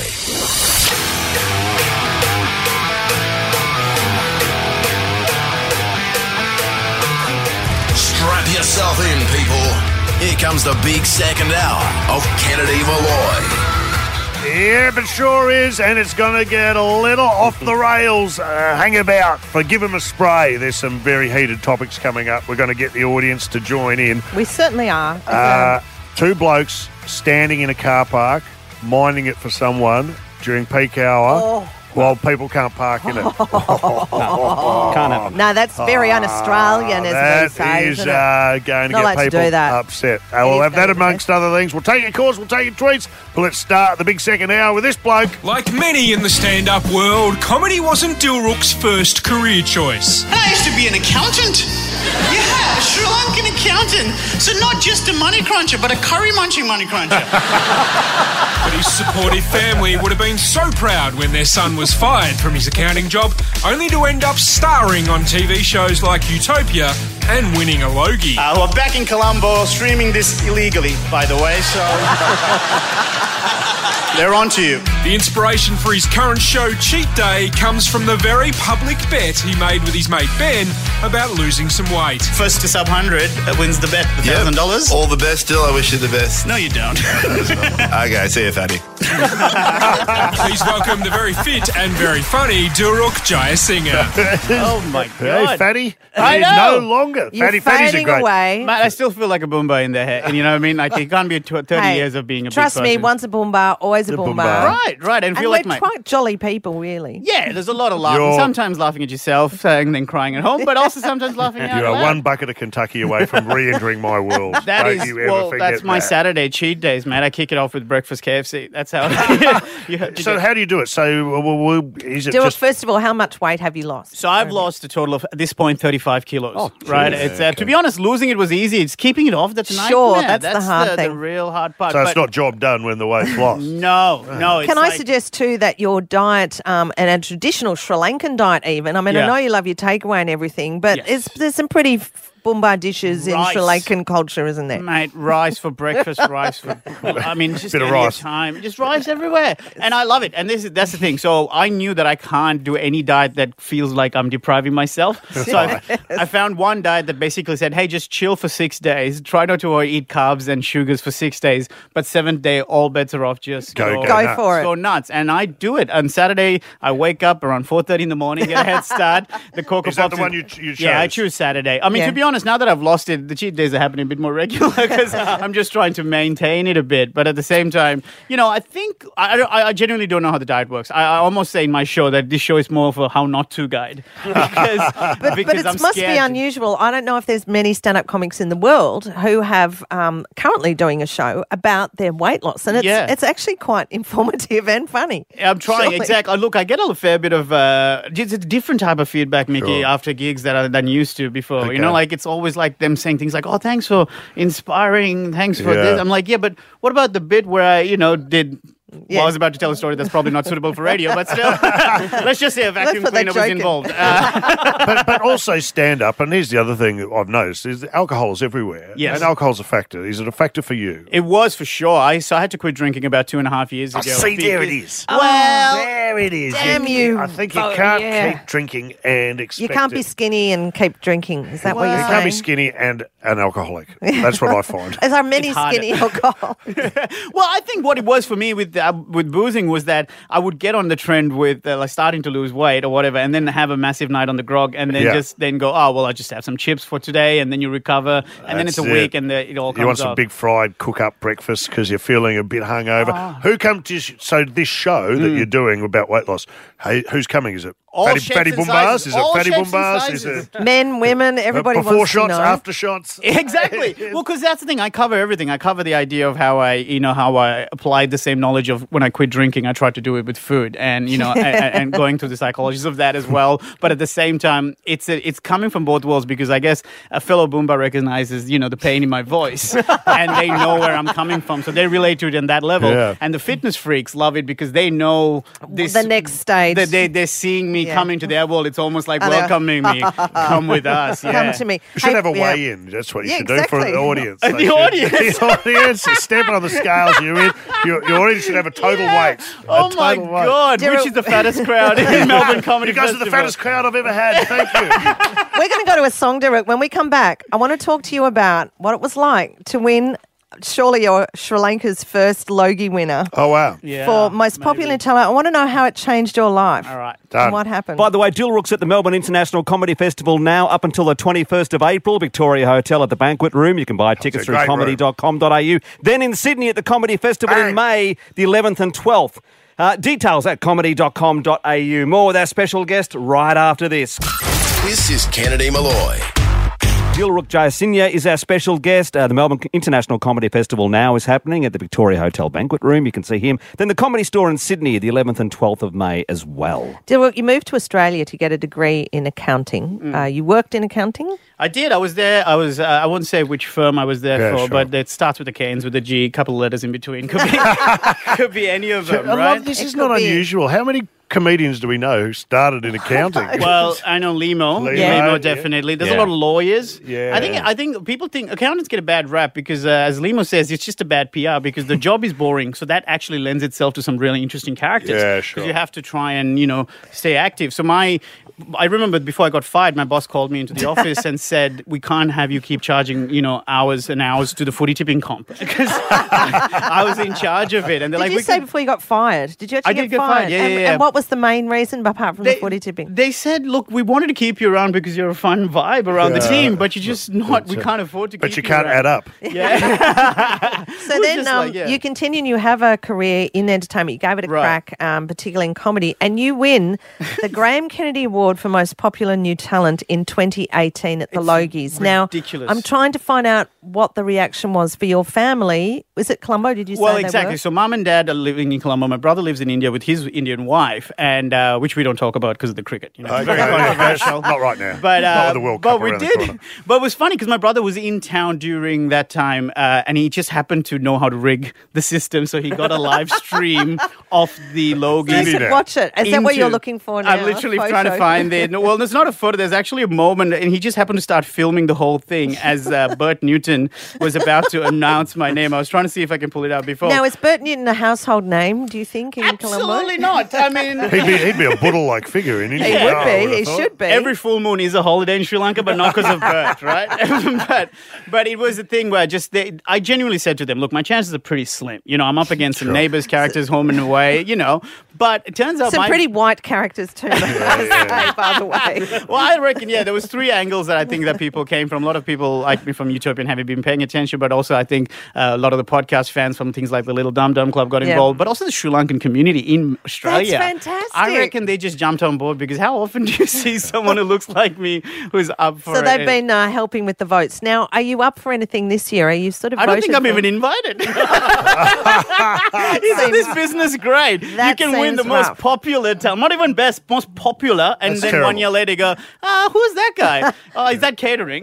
Strap yourself in, people. Here comes the big second hour of Kennedy Malloy. Yeah, but sure is, and it's going to get a little off the rails. Uh, hang about for Give 'em a Spray. There's some very heated topics coming up. We're going to get the audience to join in. We certainly are. Uh, two blokes standing in a car park, minding it for someone during peak hour Oh. while people can't park in it. No, can't happen. no, that's very un-Australian, as That we say, is isn't it? uh, going to Not get allowed to people do that. upset. Uh, It we'll is have that going to be. amongst other things. We'll take your calls, we'll take your tweets, but let's start the big second hour with this bloke. Like many in the stand-up world, comedy wasn't Dilrook's first career choice. And I used to be an accountant. Yeah, a Sri Lankan accountant. So not just a money cruncher, but a curry munching money cruncher. But his supportive family would have been so proud when their son was fired from his accounting job, only to end up starring on T V shows like Utopia and winning a Logie. Uh, we're back in Colombo, streaming this illegally, by the way, so... They're on to you. The inspiration for his current show, Cheat Day, comes from the very public bet he made with his mate Ben about losing some weight. First to sub one hundred wins the bet, the one thousand dollars. All the best, still. I wish you the best. No, you don't. Okay, see you, Fatty. Please welcome the very fit and very funny Dilruk Jayasinghe. Oh, my God. Hey, Fatty. I He's know. no longer. You're Fatty, Fatty's a fading great. away. Mate, I still feel like a Boomba in their head. And you know what I mean? Like, it can't be tw- thirty Hey, years of being a trust big me, person. once a boomba, always a The boomba. boomba. Right, right. And And feel we're like, mate. quite jolly people, really. Yeah, there's a lot of laughing. You're- Sometimes laughing at yourself uh, and then crying at home, but also sometimes laughing out You are loud. one bucket of Kentucky away from re-entering my world. That Don't is, you ever well, forget that's my that. Saturday cheat days, man. I kick it off with breakfast K F C. That's how. you, you So get- how do you do it? So uh, well, well, is it Do it, just first of all, how much weight have you lost? So I've lost a total of, at this point, thirty-five kilos. Oh, right? geez. It's uh, Okay. To be honest, losing it was easy. It's keeping it off that's a Sure, nightmare. that's the hard the, thing. the real hard part. so it's But not job done when the weight's lost? No, no. It's Can I like, suggest too that your diet um, and a traditional Sri Lankan diet, even? I mean, I Yeah. know you love your takeaway and everything, but Yes. it's, there's some pretty f- boomba dishes in Rice. Sri Lankan culture, isn't there? Mate, rice for breakfast, rice for. I mean, just Bit of any rice. time, just rice everywhere, and I love it. And this is that's the thing. So I knew that I can't do any diet that feels like I'm depriving myself. So I, I found one diet that basically said, "Hey, just chill for six days. Try not to eat carbs and sugars for six days, but seventh day, all bets are off. Just Go- go, go Go nuts. for it. go nuts." And I do it. On Saturday, I wake up around four thirty in the morning, get a head start. The Cocoa Is that Pops the one you, you chose? Yeah, I choose Saturday. I mean, Yeah. to be honest, now that I've lost it, the cheat days are happening a bit more regular because I'm just trying to maintain it a bit. But at the same time, you know, I think I, I, I genuinely don't know how the diet works. I, I almost say in my show that this show is more of a how not to guide because, But, because but it I'm must be scared to- unusual. I don't know if there's many stand-up comics in the world who have um, currently doing a show about their weight loss, and it's Yeah. it's actually quite informative and funny. I'm trying, Surely. exactly. Look, I get a fair bit of, uh, it's a different type of feedback, Mickey, Sure. after gigs that I, than used to before. Okay. You know, like it's always like them saying things like, oh, thanks for inspiring, thanks for Yeah. this. I'm like, yeah, but what about the bit where I, you know, did... Yeah. Well, I was about to tell a story that's probably not suitable for radio, but still, let's just say a vacuum put that cleaner was joke in. involved. Uh, but, but also stand up, and here's the other thing I've noticed, is that alcohol is everywhere. Yes. And alcohol's a factor. Is it a factor for you? it was for sure. I so I had to quit drinking about two and a half years ago. Oh, see, there it because- is. Well, There it is. damn you. I think you Oh, can't yeah. keep drinking and expect You can't be it. skinny and keep drinking. Is that what You you're can't saying? be skinny and an alcoholic. That's what I find. Is there many It's harder. skinny alcohol? Well, I think what it was for me with uh, with boozing was that I would get on the trend with uh, like starting to lose weight or whatever, and then have a massive night on the grog, and then Yeah. just then go, oh well, I just have some chips for today, and then you recover, and then it's a That's week, it. and the, it all comes You want some off. big fried cook-up breakfast because you're feeling a bit hungover. Ah. Who come to sh- so this show that you're doing about weight loss? Hey, who's coming? Is it Mm. All Fatty, shapes fatty and Boombas? sizes. Is it All Fatty shapes and Boombas? Is sizes. it Men, women, everybody before wants shots, to know. after shots? Exactly. Well, because that's the thing. I cover everything. I cover the idea of how I, you know, how I applied the same knowledge of when I quit drinking. I tried to do it with food, and you know, and, and going through the psychologies of that as well. But at the same time, it's a, it's coming from both worlds because I guess a fellow Boomba recognizes, you know, the pain in my voice, and they know where I'm coming from, so they relate to it in that level. Yeah. And the fitness freaks love it because they know this. the next stage. They, they they're seeing me Yeah. come into their world. It's almost like I know. welcoming me. Come with us. Yeah. Come to me. You should Hey, have a yeah. weigh-in. That's what you Yeah, should do for exactly. the audience. The They should- audience. the audience. You're stepping on the scales. You're in. Your, your audience should have a total Yeah. weight. A Oh my total weight. God! Daryl- Which is the fattest crowd in Melbourne Comedy You guys are the Festival? fattest crowd I've ever had. Thank you. We're going to go to a song, Derek. When we come back, I want to talk to you about what it was like to win, surely you're Sri Lanka's first Logie winner Oh, wow. Yeah, for most popular maybe. talent. I want to know how it changed your life. All right. Done. And what happened? By the way, Dilruk's at the Melbourne International Comedy Festival now up until the twenty-first of April, Victoria Hotel at the Banquet Room. You can buy tickets a through great comedy dot com dot a u. Then in Sydney at the Comedy Festival Bang. in May, the eleventh and twelfth. Uh, details at comedy dot com dot a u. More with our special guest right after this. This is Kennedy Malloy. Dilruk Jayasinghe is our special guest. Uh, the Melbourne International Comedy Festival now is happening at the Victoria Hotel Banquet Room. You can see him. Then the Comedy Store in Sydney, the eleventh and twelfth of May as well. Dilruk, you moved to Australia to get a degree in accounting. Mm. Uh, you worked in accounting? I did. I was there. I was. Uh, I won't say which firm I was there Yeah, for, sure. but it starts with a K, ends with a G, a couple of letters in between. Could be, could be any of them, I right? love, this It is could not be. unusual. How many comedians do we know who started in accounting? Well, I know Limo. Limo, Yeah. Limo, yeah. definitely. There's Yeah. a lot of lawyers. Yeah. I think I think people think accountants get a bad rap because, uh, as Limo says, it's just a bad P R because the job is boring. So that actually lends itself to some really interesting characters. Yeah, Because sure. you have to try and, you know, stay active. So my, I remember before I got fired, my boss called me into the office and said, we can't have you keep charging, you know, hours and hours to the footy tipping comp because I was in charge of it. And they're Did like, you we say can- before you got fired? Did you actually I get, did get fired, yeah, and, yeah, yeah. and what was the main reason apart from the footy tipping? They said, look, we wanted to keep you around because you're a fun vibe around the Yeah. team, but you're just not, we can't afford to keep But you you can't around. add up. Yeah. So then just um, like, yeah. you continue and you have a career in entertainment. You gave it a Right. crack, um, particularly in comedy, and you win the Graham Kennedy Award for Most Popular New Talent in twenty eighteen at the Logies. Now, ridiculous. I'm trying to find out what the reaction was for your family. Was it Colombo? Did you say Well, they exactly. were? So, mum and dad are living in Colombo. My brother lives in India with his Indian wife, and uh, which we don't talk about because of the cricket. You know, it's very Okay. controversial. Not right now. But uh, Not with the World but Cup we around the did. corner. But it was funny because my brother was in town during that time, uh, and he just happened to know how to rig the system, so he got a live stream of the Logies. You should watch it. Is that what you're into- looking for now? I'm literally A trying to photo? find it. No, well, there's not a photo. There's actually a moment, and he just happened to start filming the whole thing as uh, Bert Newton was about to announce my name. I was trying to see if I can pull it out before. Now, is Bert Newton a household name, do you think, in Colombo? Absolutely not. I mean, He'd be, he'd be a Buddle-like figure in India. He would I be. would have He thought. should be. Every full moon is a holiday in Sri Lanka, but not because of Bert, right? but but it was a thing where I just they, I genuinely said to them, look, my chances are pretty slim. You know, I'm up against some neighbours characters, home and away. You know, but it turns out Some my, pretty white characters too, by the way. well, I reckon, yeah, there was three angles that I think that people came from. A lot of people like me from Utopian have been paying attention, but also I think uh, a lot of the podcast fans from things like the Little Dum Dum Club got Yeah. involved, but also the Sri Lankan community in Australia. fantastic. I reckon they just jumped on board because how often do you see someone who looks like me who's up for So it? they've been uh, helping with the votes. Now, are you up for anything this year? Are you sort of I don't think voted I'm for- even invited. Isn't this business great? You That can win the seems most rough. popular talent, not even best, most popular, and That's then one terrible. year later go, ah, who's that guy? Oh, is that catering?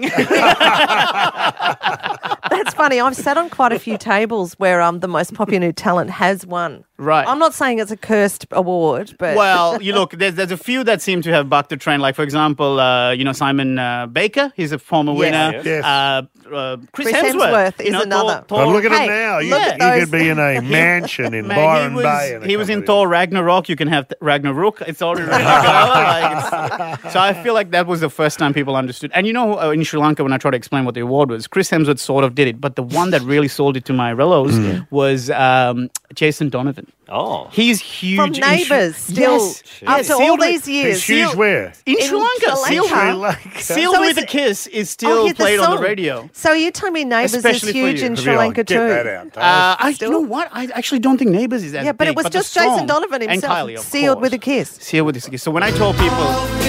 That's funny. I've sat on quite a few tables where um the most popular new talent has won. Right. I'm not saying it's a cursed award, but Well, you look, there's there's a few that seem to have bucked the trend. Like, for example, uh, you know, Simon uh, Baker, he's a former Yes. winner. Yes. Yes. Uh, uh, Chris, Chris Hemsworth, Hemsworth you is know, another. Thor, But look at Hey, him now. You, look could- at you those- could be in a mansion in Man, Byron he was, Bay. in a he was couple in of Thor Ragnarok. You can have th- Ragnarok. It's already ready to go. Like, it's- so I feel like that was the first time people understood. And you know, uh, in Sri Lanka, when I tried to explain what the award was, Chris Hemsworth sort of did it. But the one that really sold it to my rellos Mm. was um, Jason Donovan. Oh. He's huge. from in Sri- Neighbours still Yes. after all Sealed with- these years. He's huge where? In, In Sri Lanka. Sri Sealed, Lanka. Sealed So with is a it- Kiss is Oh, still hear the played on the song. radio. So you tell me Neighbours is Especially for huge you. in Come Sri on, Lanka get too. that out. Uh, I, you Still? know what? I actually don't think Neighbours is as Yeah, but big, it was the just Jason song- Donovan and himself, Kylie, of sealed with a course. kiss. Sealed with a kiss. So when I told people,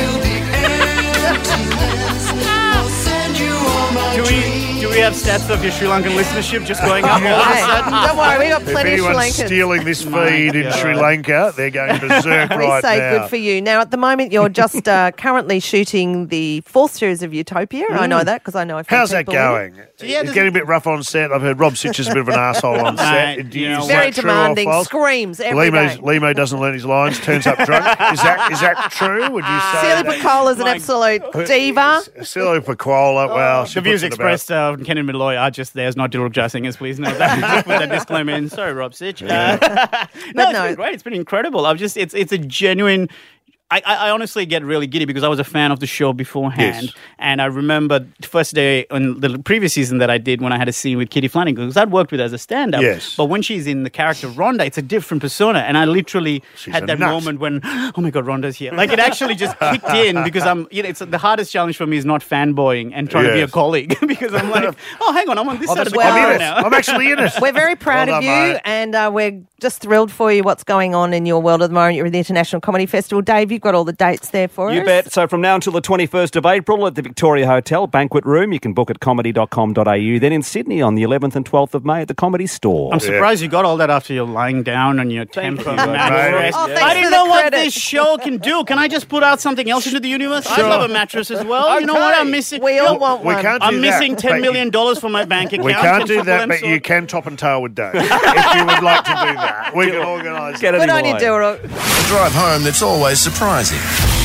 do we do we have stats of your Sri Lankan listenership just going up all of a Hey, sudden? don't worry, we got If plenty of Sri anyone's Lankans. stealing this My feed in God. Sri Lanka, they're going berserk We right say now. good for you. Now, at the moment, you're just uh, currently shooting the fourth series of Utopia. I know that because I know a few How's that people in it. going? yeah, it's there's- getting a bit rough on set. I've heard Rob Sitch is a bit of an asshole on set. Mate, Do you you- know is Very that true or demanding, false? screams every Limo's, day. Limo doesn't learn his lines, turns up drunk. Is that is that true? Would you say? Celia that? Pacola's an My- absolute diva. Celia Pacquola, well, she The views puts it about- expressed uh, on Ken and Malloy are just theirs, not Dilruk Jai Singers, please. No, that, just put that disclaimer in. Sorry, Rob Sitch. Uh, no, But it's no. been great. It's been incredible. I've just, it's, it's a genuine. I, I I honestly get really giddy because I was a fan of the show beforehand, Yes. and I remember the first day on the previous season that I did when I had a scene with Kitty Flanagan because I'd worked with her as a stand-up. Yes. But when she's in the character Rhonda, it's a different persona, and I literally She's had a that nut. moment when, oh my god, Rhonda's here! Like it actually just kicked in because I'm, you know, it's the hardest challenge for me is not fanboying and trying to be a Yes. colleague because I'm like, oh, hang on, I'm on this Oh, side of the that's- I'm camera in it. now. I'm actually in it. We're very proud Well of done, you, mate. and uh, we're just thrilled for you what's going on in your world at the moment. You're at the International Comedy Festival. Dave, you got all the dates there for You us. bet. So from now until the twenty-first of April at the Victoria Hotel Banquet Room, you can book at comedy dot com dot a u. Then in Sydney on the eleventh and twelfth of May at the Comedy Store. I'm surprised you got all that after you're lying down on your temper you, mattress. Oh, thanks I for didn't the know what credit. this show can do. Can I just put out something else into the universe? I Sure. love a mattress as well. You know what? I'm missing. We all want We one. can't do I'm that, missing but ten you- million dollars from my bank account. We can't Can do people that, them but sort- you can top and tail with Dave. If you would like to do that, we can organise Get that. it Good on you, away. Duro. A drive home that's always surprising.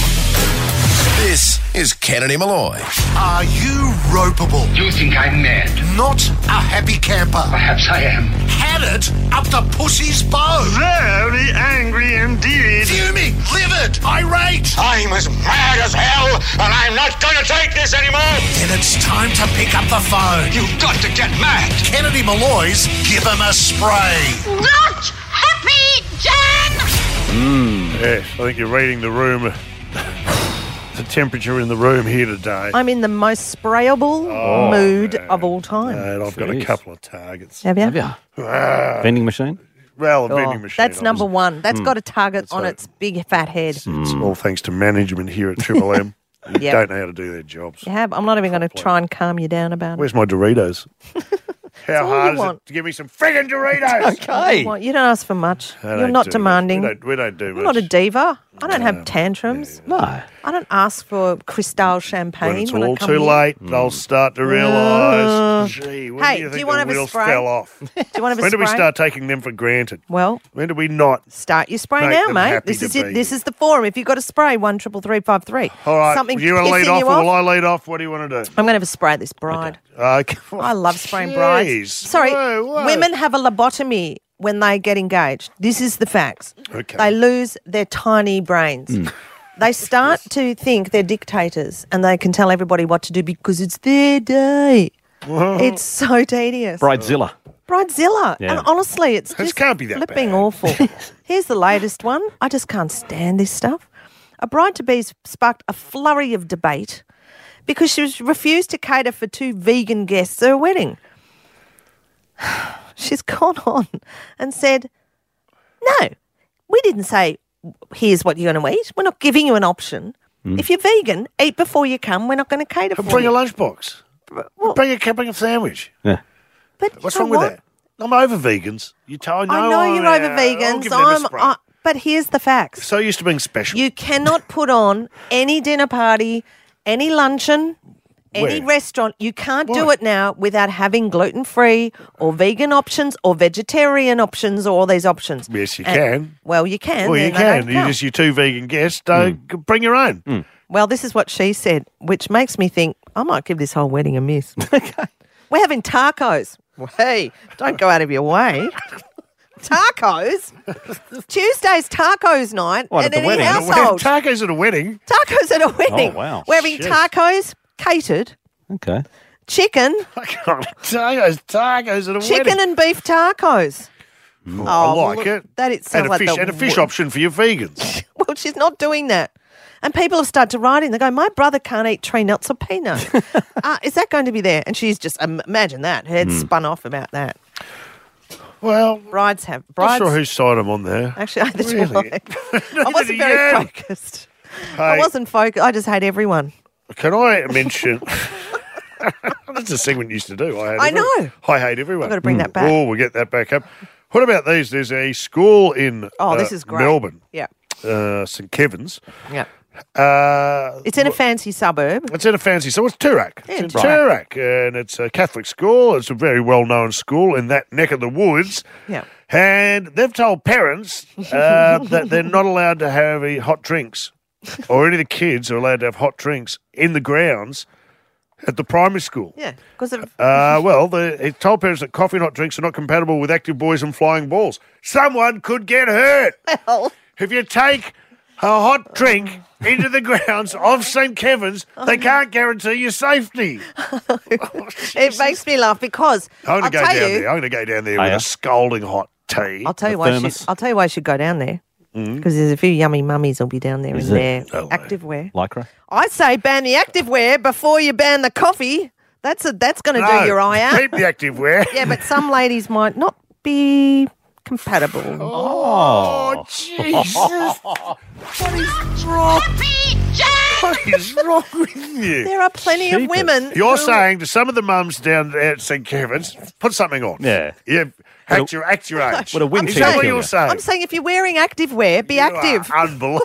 This is Kennedy Malloy. Are you ropeable? You think I'm mad? Not a happy camper. Perhaps I am. Had it up the pussy's bow. Very angry indeed. Fuming, livid, irate. I'm as mad as hell, and I'm not going to take this anymore. Then it's time to pick up the phone. You've got to get mad. Kennedy Malloy's Give 'em a Spray. Not happy, Jan! Yes, I think you're reading the room. The temperature in the room here today. I'm in the most sprayable Oh, mood man. of all time. And I've got a Jeez. couple of targets. Have you? Have you? Ah, Vending machine? well, a Oh, vending machine. that's number obviously. one. That's Mm. got a target on right. its big fat head. It's all thanks to management here at Triple M. You Yep. don't know how to do their jobs. You have. I'm not even going to try and calm you down about Where's my Doritos? How all hard you is want. it to give me some friggin' Doritos? it. Well, you don't ask for much. I You're don't not do much. demanding. We don't, we don't do I'm much. not a diva. I don't have tantrums. No. I don't ask for Cristal champagne When it's when I all come too here. late, they'll start to realise, gee, when Hey, do you do think you wanna the have a wheels spray? fell off? Do you want to have a When do we spray? start taking them for granted? Well, When do we not? start your spray Make now, them mate. happy This to is it. be This is the forum. If you've got a spray, one triple three five three. All right, Something do you want to lead pissing off you or will I lead off? What do you want to do? I'm going to have a spray at this bride. Okay. I love spraying brides. Jeez. Sorry, Whoa, whoa. women have a lobotomy when they get engaged. This is the facts. Okay. They lose their tiny brains. Mm. They start to think they're dictators and they can tell everybody what to do because it's their day. It's so tedious. Bridezilla. Bridezilla. Yeah. And honestly, it's This just can't be that flipping bad. awful. Here's the latest one. I just can't stand this stuff. A bride-to-be sparked a flurry of debate because she was refused to cater for two vegan guests at her wedding. She's gone on and said, no, we didn't say, here's what you're going to eat. We're not giving you an option. If you're vegan, eat before you come. We're not going to cater for Bring you. a lunchbox. Bring a bring a sandwich. Yeah. But What's you know wrong with what? that? I'm over vegans. You told I know you're over I'll vegans. give them a I'm, spray. I, but here's the facts. So used to being special. You cannot put on any dinner party, any luncheon, any Where? restaurant. You can't do Why? it now without having gluten-free or vegan options or vegetarian options or all these options. Yes, you And- can. Well, you can. Well, you then they don't can. You come. just your two vegan guests. Don't bring your own. Well, this is what she said, which makes me think I might give this whole wedding a miss. We're having tacos. Well, hey, don't go out of your way. Tacos? Tuesday's tacos night What, at at the any wedding? household. Tacos at a wedding? Tacos at a wedding. Oh, wow. We're having Shit. tacos catered, Okay. chicken, Tacos, tacos at a chicken wedding. and beef tacos. Mm, Oh, I well, like look, it. that it and sounds a like fish, the and a fish wo- option for your vegans. Well, she's not doing that. And people have started to write in. They go, my brother can't eat tree nuts or peanuts. uh, is that going to be there? And she's just, um, imagine that. Her head Hmm. spun off about that. Well, brides have. Not Brides. sure whose side I'm on there. Actually, I, that's Really? right. I wasn't very Yeah. focused. I Hey. wasn't focused. I just hate everyone. Can I mention? That's a segment you used to do. I, hate I everyone. know. I hate everyone. I've got to bring that back. Oh, we'll get that back up. What about these? There's a school in Oh, uh, this is great. Melbourne, Yeah. uh, St Kevin's. Yeah. Uh, It's in a fancy suburb. It's in a fancy, so it's Toorak. Yeah, It's in Toorak. Toorak, and it's a Catholic school. It's a very well-known school in that neck of the woods. Yeah. And they've told parents uh, that they're not allowed to have any hot drinks, or any of the kids are allowed to have hot drinks in the grounds at the primary school. Yeah. Because of. Uh, well, they it told parents that coffee and hot drinks are not compatible with active boys and flying balls. Someone could get hurt Well. if you take a hot drink into the grounds of St Kevin's. They can't guarantee your safety. It makes me laugh because I'm I'll going to go tell down you, there. I'm going to go down there Oh, with yeah? a scalding hot tea. I'll tell you why. You should, I'll tell you why you should go down there. Mm. Because there's a few yummy mummies will be down there Is in there? their activewear. Lycra? I say ban the activewear before you ban the coffee. That's a, that's going to No, do your eye out. keep the activewear. Yeah, but some ladies might not be compatible. Oh, Jesus. What is wrong? What is wrong with you? There are plenty of women. You're who- saying to some of the mums down at St Kevin's, put something on. Yeah. Yeah. Act your, act your age. What a wing Is team that what killer. you're saying? I'm saying if you're wearing active wear, be active. Unbelievable.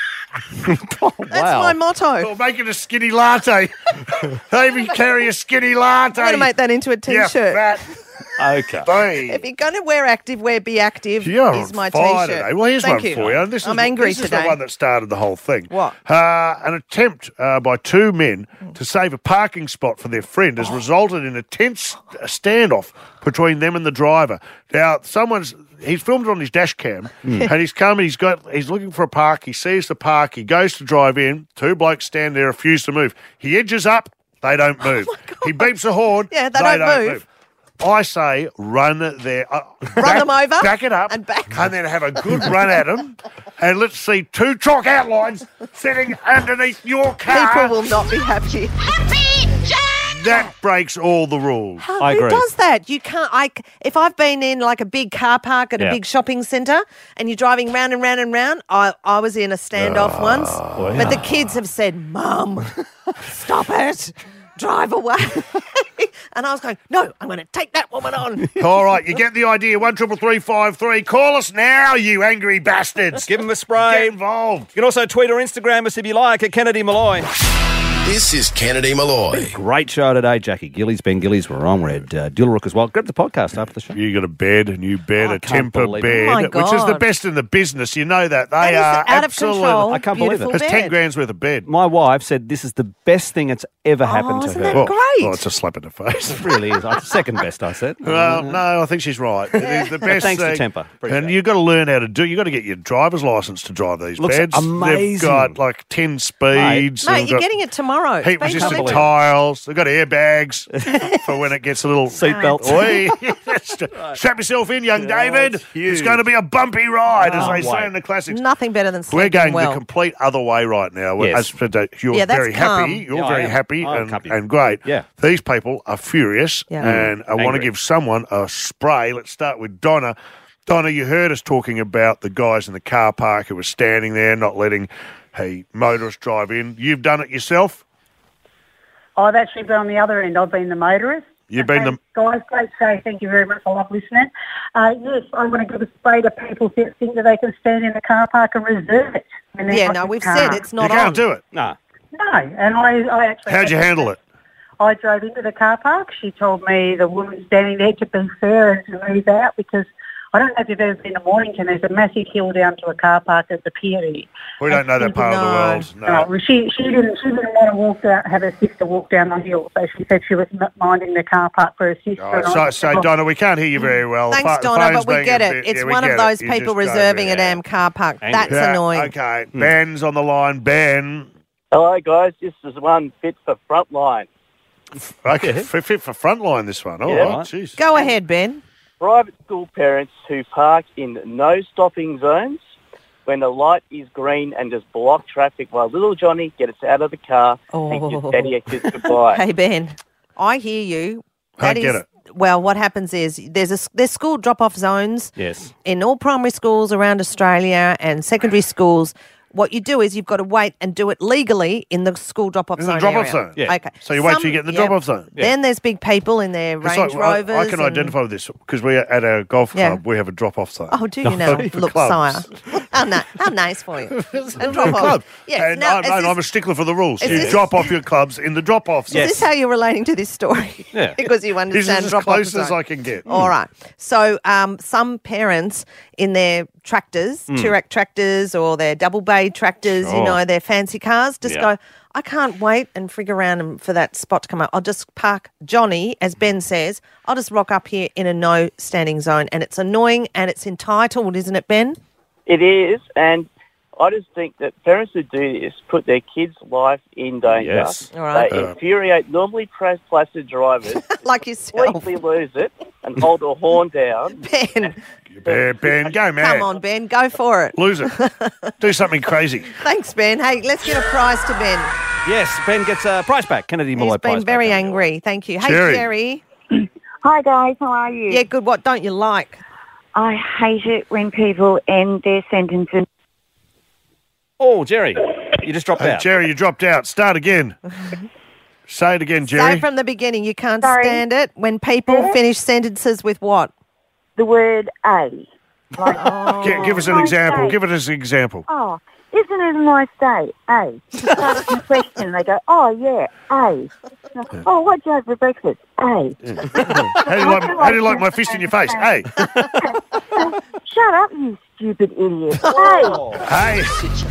That's my motto. Or make it a skinny latte. Maybe carry a skinny latte. I'm going to make that into a Yeah, T-shirt. fat. Okay. Bang. If you're going to wear active wear, be active. You're is my fire T-shirt. today. Well, here's Thank one you. for you. This I'm is, angry this today. is the one that started the whole thing. What? Uh, an attempt uh, by two men to save a parking spot for their friend has resulted in a tense standoff between them and the driver. Now, someone's he's filmed it on his dash cam, Mm. and he's come. He's got. He's looking for a park. He sees the park. He goes to drive in. Two blokes stand there, refuse to move. He edges up. They don't move. he beeps a horn. Yeah, they don't move. I say run there. Uh, Run back- them over Back it up. and back. And then have a good run at them. And let's see two chalk outlines sitting underneath your car. People will not be happy. That breaks all the rules. How- I who agree. does that? You can't. I if I've been in like a big car park at a Yeah. big shopping centre and you're driving round and round and round, I I was in a standoff once, Oh, but the kids have said, "Mum, stop it, drive away," and I was going, "No, I'm going to take that woman on." All right, you get the idea. One triple three five three. Call us now, you angry bastards. Give him a spray. Get involved. You can also tweet or Instagram us if you like at Kennedy Malloy. This is Kennedy Malloy. Great show today. Jackie Gillies, Ben Gillies were on. We had uh, Dilrook as well. Grab the podcast after the show. You got a bed, a new bed, I a can't temper believe it. bed, Oh my which is the God. best in the business. You know that. They That is are out of absolutely. control. I can't believe it. beautiful That's bed. ten grand's worth of bed. My wife said this is the best thing that's ever happened to isn't her. that great? Oh, it's a slap in the face. It really is. It's second best, I said. Well, no, I think she's right. It is the best Thanks to thing. Temper. Appreciate And it. you've got to learn how to do. You've got to get your driver's license to drive these Looks beds. They've amazing. got like ten speeds. Mate, They've you're got getting it tomorrow. heat It's been resistant delivered. tiles. They've got airbags for when it gets a little Seatbelts. Oi. Strap yourself in, young David. it's It's, huge. going to be a bumpy ride, as Oh, they say wait. in the classics. Nothing better than We're sleeping going well. the complete other way right now. Yes. As for the- you're Yeah, that's very calm. happy. You're Yeah, I very am. happy I'm and, happy. and great. Yeah. These people are furious Yeah. and I want to Angry. give someone a spray. Let's start with Donna. Donna, you heard us talking about the guys in the car park who were standing there not letting a motorist drive in. You've done it yourself? I've actually been on the other end. I've been the motorist. You've been the... Guys, great show. Thank you very much. I love listening. Uh, yes, I want to give a spray to people who think that they can stand in the car park and reserve it. when they're Yeah, not no, in we've the car. said it's not You can't on. do it. Nah. No, and I, I actually... How'd you handle it? I drove into the car park. She told me the woman standing there to be fair and to move out because I don't know if you've ever been to Mornington. There's a massive hill down to a car park at the pier. We don't know that part of the world. No. No, she she didn't she didn't want to walk down, have her sister walk down the hill. So she said she was m- minding the car park for her sister. Oh, and I so, just so said, Donna, we can't hear you very well. The Thanks, pho- the Donna, phone's but we being get a it. bit- It's yeah, we one of get those it. You people just go reserving there. a damn car park. Angry. That's Yeah, annoying. Okay, Ben's on the line. Ben. Hello, guys. This is one fit for Frontline. Okay, fit fit for frontline this one. All Yeah. right, jeez. Go ahead, Ben. Private school parents who park in no stopping zones when the light is green and just block traffic while little Johnny gets out of the car and Oh. gives Daddy a kiss goodbye. Hey, Ben, I hear you. I That get is- it. Well, what happens is there's a there's school drop-off zones Yes. in all primary schools around Australia and secondary schools. What you do is you've got to wait and do it legally in the school drop-off In zone the drop-off area. zone? Yeah. Okay. So you wait till you Some- get in the yeah. drop-off zone? Yeah. Then there's big people in their It's Range like, I- Rovers. I, can and- identify with this because we at our golf Yeah. club we have a drop-off zone. Oh, do you now? For Look, clubs. sire. How, ni- how nice for you. It's A a drop off. club. Yes. And now, I, is no, this, I'm a stickler for the rules. is You this- drop off your clubs in the drop-off zone. is this how you're relating to this story? Yeah. Because you This understand is as drop close off as I can get. All right. So um, some parents in their tractors, Mm. Toorak tractors or their double bay tractors, you Sure. know, their fancy cars, just Yeah. go, I can't wait and frig around and for that spot to come up. I'll just park Johnny, as Ben says, I'll just rock up here in a no standing zone. And it's annoying and it's entitled, isn't it, Ben? It is, and I just think that parents who do this put their kids' life in danger. Yes. All right. They Uh, infuriate normally pra- placid drivers, Like yourself. completely lose it, and hold a horn down. Ben, Ben, Ben, go, man. come on, Ben, go for it. Lose it. Do something crazy. Thanks, Ben. Hey, let's get a prize to Ben. Yes, Ben gets a prize back. Kennedy Malloy He's prize been very back. angry. Thank you. Hey, Jerry. Jerry. Hi guys, how are you? Yeah, good. What don't you like? I hate it when people end their sentences. Oh, Jerry, you just dropped Hey, out. Jerry, you dropped out. Start again. Say it again, Say Jerry. from the beginning. You can't Sorry. stand it when people Yeah. finish sentences with what? The word A. Like, Gi- give us an Nice example. day. Give us an example. oh, isn't it a nice day? A. Start a question. They go, oh, yeah, A. Oh, what'd you have for breakfast? A. How do you like, how do you like my fist in your face? Hey. Shut up, you stupid idiot. Oh. Hey.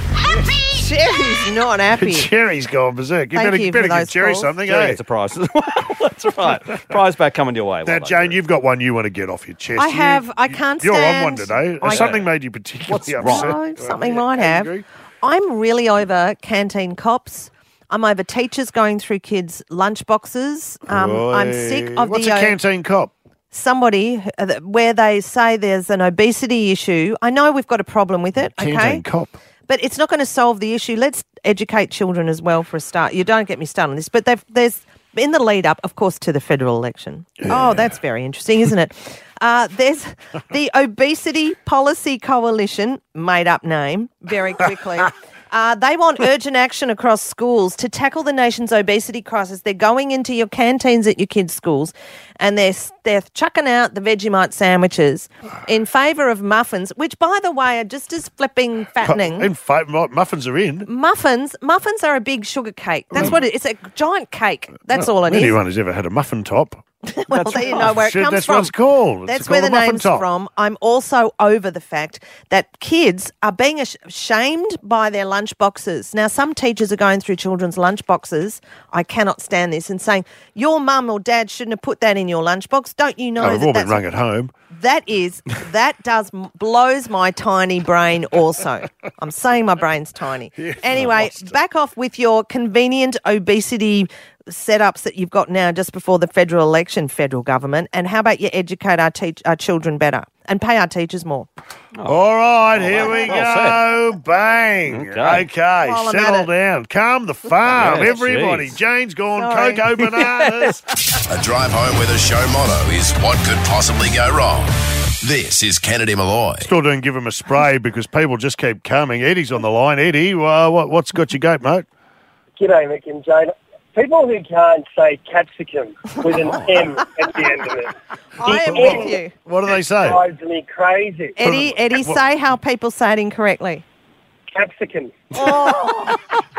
Jerry's not happy. Jerry's gone berserk. You Thank better, you better for give those Jerry calls. something, Jerry eh? gets a prize as well. That's right. Prize back coming your way. Now, Well done, Jane, you've got one you want to get off your chest. I You- have. I can't You're stand. on one today. Has I- something made you particularly upset? No, something might have. I'm really over canteen cops. I'm over teachers going through kids' lunch boxes. Um, I'm sick of What's the a uh, canteen cop? somebody uh, th- where they say there's an obesity issue. I know we've got a problem with it. Canteen okay, cop. but it's not going to solve the issue. Let's educate children as well for a start. You don't get me started on this, but they've, there's in the lead up, of course, to the federal election. Oh, that's very interesting, isn't it? Uh, there's the Obesity Policy Coalition, made up name, very quickly. Uh, they want urgent action across schools to tackle the nation's obesity crisis. They're going into your canteens at your kids' schools and they're, they're chucking out the Vegemite sandwiches in favour of muffins, which, by the way, are just as flipping fattening. In fact, mu- muffins are in. Muffins, muffins are a big sugar cake. That's what it is. It's a giant cake. That's all it is. Anyone who's ever had a muffin top. Well, there you know where it Shit, comes that's from. what it's called. It's That's called where a the muffin name's top. from. I'm also over the fact that kids are being ash- shamed by their lunch boxes. Now, some teachers are going through children's lunch boxes. I cannot stand this and saying, your mum or dad shouldn't have put that in your lunchbox. Don't you know Oh, we've that all been that's rung at home. that is, that does, blows my tiny brain also. I'm saying my brain's tiny. Anyway, back off with your convenient obesity setups that you've got now just before the federal election, federal government. And how about you educate our, teach, our children better and pay our teachers more? All right, here we well go. Bang. Okay. Okay, While I'm at settle it. down. Calm the farm, Yeah, everybody. jeez. Jane's gone Sorry. cocoa bananas. A drive home where the show motto is what could possibly go wrong. This is Kennedy Malloy. Still don't give him a spray because people just keep coming. Eddie's on the line. Eddie, uh, what, what's got your goat, mate? G'day, Mick and Jane. People who can't say capsicum with an M at the end of it. I am The with M you. What do they say? drives me crazy. Eddie, Eddie, say how people say it incorrectly. Capsicum. Oh,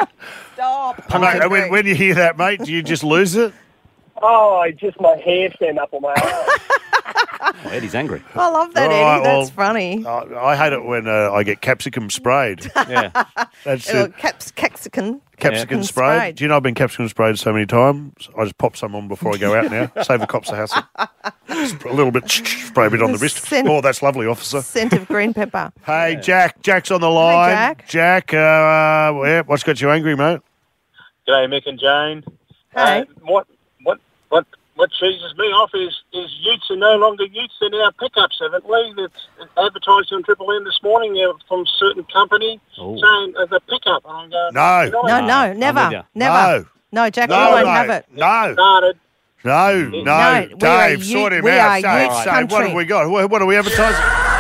stop. Mate, when, when you hear that, mate, do you just lose it? Oh, I just my hair stand up on my arm. Oh, Eddie's angry. I love that, All Eddie. right, That's well, funny. I, I hate it when uh, I get capsicum sprayed. Yeah. That's Oh, it. caps, capsicum. Capsicum Yeah. sprayed. Sprayed. Do you know I've been capsicum sprayed so many times? I just pop some on before I go out now. Save the cops the hassle. Just a little bit, spray a bit on the wrist. Scent- Oh, that's lovely, officer. Scent of green pepper. Hey, Jack. Jack's on the line. Jack. Jack, uh, yeah, what's got you angry, mate? G'day, Mick and Jane. Hey. Uh, what, what, what, what cheeses me off is, is utes are no longer utes, they're now pickups, haven't we? That's advertised on Triple M this morning uh, from a certain company Oh. saying uh, the pickup. And I'm going, No. No, no, I'm with never. ya. Never. No. No, Jack, No, we won't mate. have it. No. started. No, no, No, we are Dave, you- sort him we out. are Dave, youth Dave, what country. have we got? What, what are we advertising?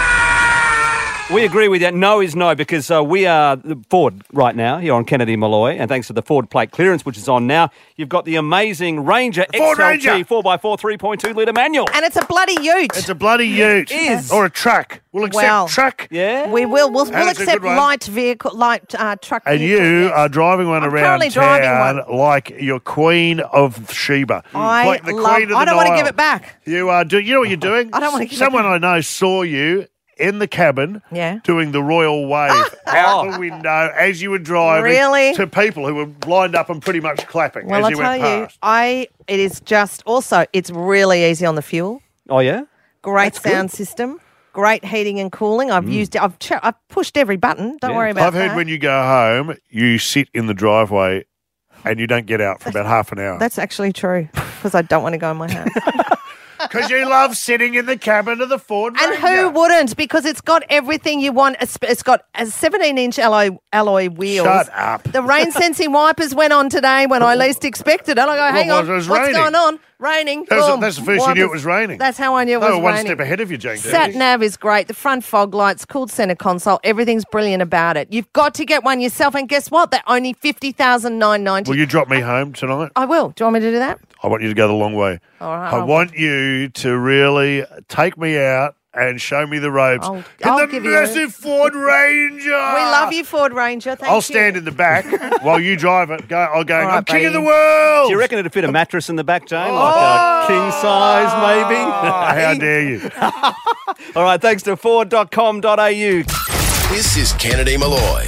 We agree with that. No is no because uh, we are the Ford right now here on Kennedy Malloy, and thanks to the Ford plate clearance, which is on now, you've got the amazing Ranger Ford X L T Ranger. four by four three point two litre manual. And it's a bloody ute. It's a bloody ute. is. Or a truck. We'll accept Well. truck. Yeah. We will. We'll, And we'll it's a accept good one. light vehicle, light uh, truck. And vehicles, you yes. are driving one I'm around currently driving town one. like you're Queen of Sheba. I like the love. Queen of the I don't want to Nile. give it back. You are doing. You know what you're doing? I don't wanna give it Someone back. I know saw you in the cabin Yeah. doing the royal wave out the window as you were driving Really? to people who were lined up and pretty much clapping Well, as I'll you tell went you, past. I. It is just also. It's really easy on the fuel. Oh, yeah? Great sound system. Great heating and cooling. I've used it. I've, ch- I've pushed every button. Don't Yeah. worry about I've heard that. when you go home, you sit in the driveway and you don't get out for about half an hour. That's actually true because I don't want to go in my house. Because you love sitting in the cabin of the Ford And Ranger. who wouldn't? Because it's got everything you want. It's, it's got a seventeen-inch alloy alloy wheels. Shut up. The rain sensing wipers went on today when I least expected it. I go, hang Well, on, it was what's raining. going on? Raining. That's, the- Boom. that's the first you Wipers. knew it was raining. That's how I knew it They was were one raining. step ahead of you, Jane. Sat nav is great. The front fog lights, cooled centre console, everything's brilliant about it. You've got to get one yourself, and guess what? They're only fifty thousand nine hundred ninety. Will you drop me home tonight? I will. Do you want me to do that? I want you to go the long way. All right. I I'll- want you to really take me out and show me the ropes. I'll- In I'll the give you- massive Ford Ranger. We love you, Ford Ranger. Thank I'll you. stand in the back while you drive it. Go, I'll go. All right, I'm king of the baby. world. Do you reckon it'd fit a mattress in the back, Jane? Like a king size, maybe? Oh, how dare you? All right, thanks to ford dot com dot a u. This is Kennedy Malloy.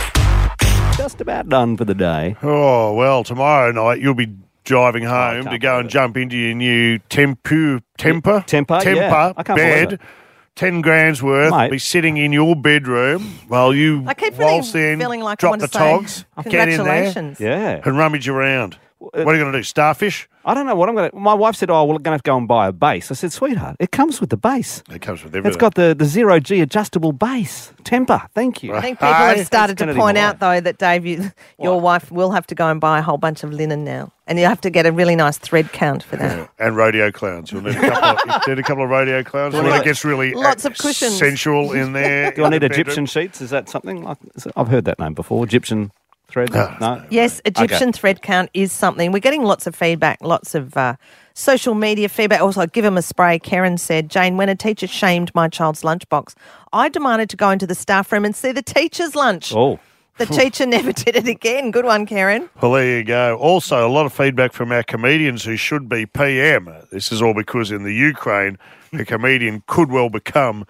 Just about done for the day. Oh, well, tomorrow night you'll be driving home to go and jump into your new Tempu, Temper? Temper, Temper yeah. I can't believe bed. it. Ten grand's worth. Mate. Be sitting in your bedroom while you I keep feeling, waltz in, feeling like I drop want the to say togs, get in there congratulations. Yeah. and rummage around. What are you going to do, starfish? I don't know what I'm going to... My wife said, oh, we're going to have to go and buy a base. I said, sweetheart, it comes with the base. It comes with everything. It's got the, the zero-G adjustable base. Temper, thank you. I think people have started to Kennedy point Malloy. out, though, that, Dave, you, your wife will have to go and buy a whole bunch of linen now. And you have to get a really nice thread count for that. Yeah, and rodeo clowns. You'll need a couple of, you need a couple of rodeo clowns when it gets really Lots uh, of cushions. sensual in there. Do I in need the bedroom. Egyptian sheets? Is that something like... is it- I've heard that name before. Egyptian thread? No. No? Yes, Egyptian Okay. thread count is something. We're getting lots of feedback, lots of uh, social media feedback. Also, give him a spray. Karen said, Jane, when a teacher shamed my child's lunchbox, I demanded to go into the staff room and see the teacher's lunch. Oh. The teacher never did it again. Good one, Karen. Well, there you go. Also, a lot of feedback from our comedians who should be P M. This is all because in the Ukraine, a comedian could well become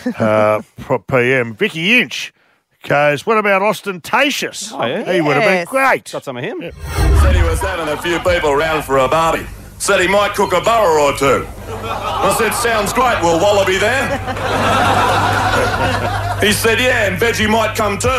uh, pro- P M. Vicky Inch goes, what about ostentatious? Oh, yeah? He would have been Yes. great. Got some of him. Said he was having a few people round for a barbie. Said he might cook a burger or two. I said, sounds great, will Wallaby there? He said, yeah, and Veggie might come too.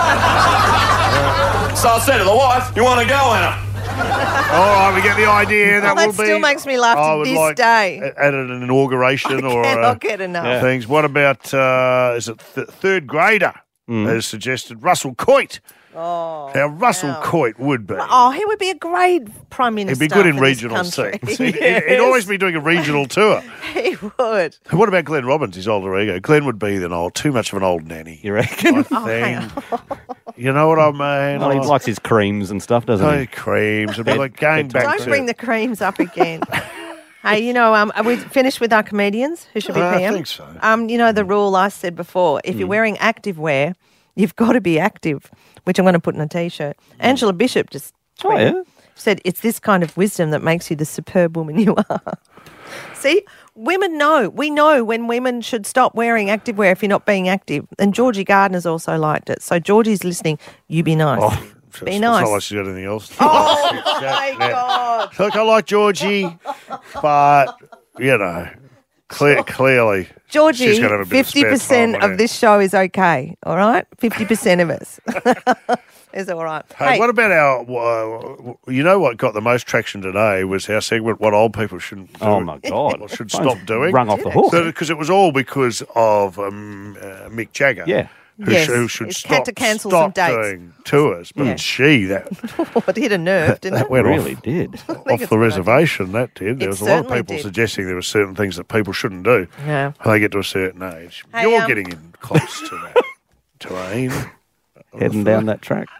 So I said to the wife, you want to go, Anna? All right, we get the idea. That, Oh, that will be, still makes me laugh to I would this like day. a- At an inauguration or cannot uh, get enough. things. What about, uh, is it th- third grader has suggested Russell Coit? Oh, Now, Russell wow. Coit would be. Oh, he would be a great Prime He'd Minister. be good in for this regional country. scenes. He'd, he'd- he'd always be doing a regional tour. He would. What about Glenn Robbins, his older ego? Glenn would be an old, too much of an old nanny. You reckon? Oh, hang Thing. You know what I mean? Well, he Oh, likes his creams and stuff, doesn't oh, he? creams. It'd be like going Don't back Don't to... bring the creams up again. Hey, you know, um, are we finished with our comedians who should be I P M? think so. Um, you know, the rule I said before, if you're wearing active wear, you've got to be active, which I'm going to put in a T-shirt. Angela Bishop just Oh, tweeted, yeah? said, it's this kind of wisdom that makes you the superb woman you are. See, women know. We know when women should stop wearing active wear if you're not being active. And Georgie Gardner's also liked it. So Georgie's listening. You be nice. Oh, be it's nice. not like she's got anything else. Oh, my God. Look, I like Georgie, but, you know, clear, clearly Georgie, she's gonna have a bit of fifty spare percent time on of this show is okay, all right? fifty percent of us is all right. Hey, what about our, uh, you know what got the most traction today was our segment, What Old People Shouldn't Do. Oh, my God. Or should Phone's stop doing. rung off the hook. Because it was all because of um, uh, Mick Jagger. Yeah. Who, Yes, sh- who should he's stop, had to cancel stop some dates. doing tours. But Yeah. she, that, What hit a nerve, didn't that it? went really off, did. off it's the a good reservation, that did. There It was a lot of certainly people did. suggesting there were certain things that people shouldn't do Yeah. when they get to a certain age. Hey, You're um, getting in close to that terrain. Heading down that track.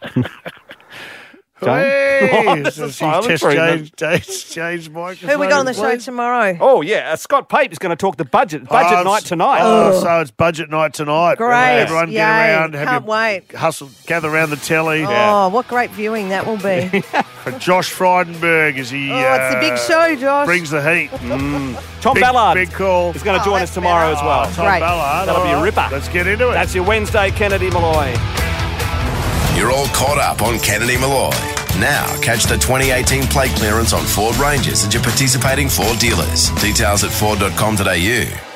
Jane? Hey, Oh, this this is is silent test treatment. James, James, James microphone. Who we got on the show please. tomorrow? Oh, yeah. Uh, Scott Pape is going to talk the budget. Budget Oh, night tonight. Oh, so it's budget night tonight. Great. Everyone Yay. get around. Have Can't your wait. Hustle, gather around the telly. Oh, what great viewing that will be. For Josh Frydenberg as he Oh, it's a big uh, show, Josh. brings the heat. Tom big, Ballard Big call. is going to Oh, join that's us tomorrow better. as well. Oh, Tom Great. Ballard. That'll be a all ripper. Let's get into it. That's your Wednesday, Kennedy Malloy. You're all caught up on Kennedy Malloy. Now, catch the twenty eighteen plate clearance on Ford Rangers at your participating Ford dealers. Details at ford dot com dot a u.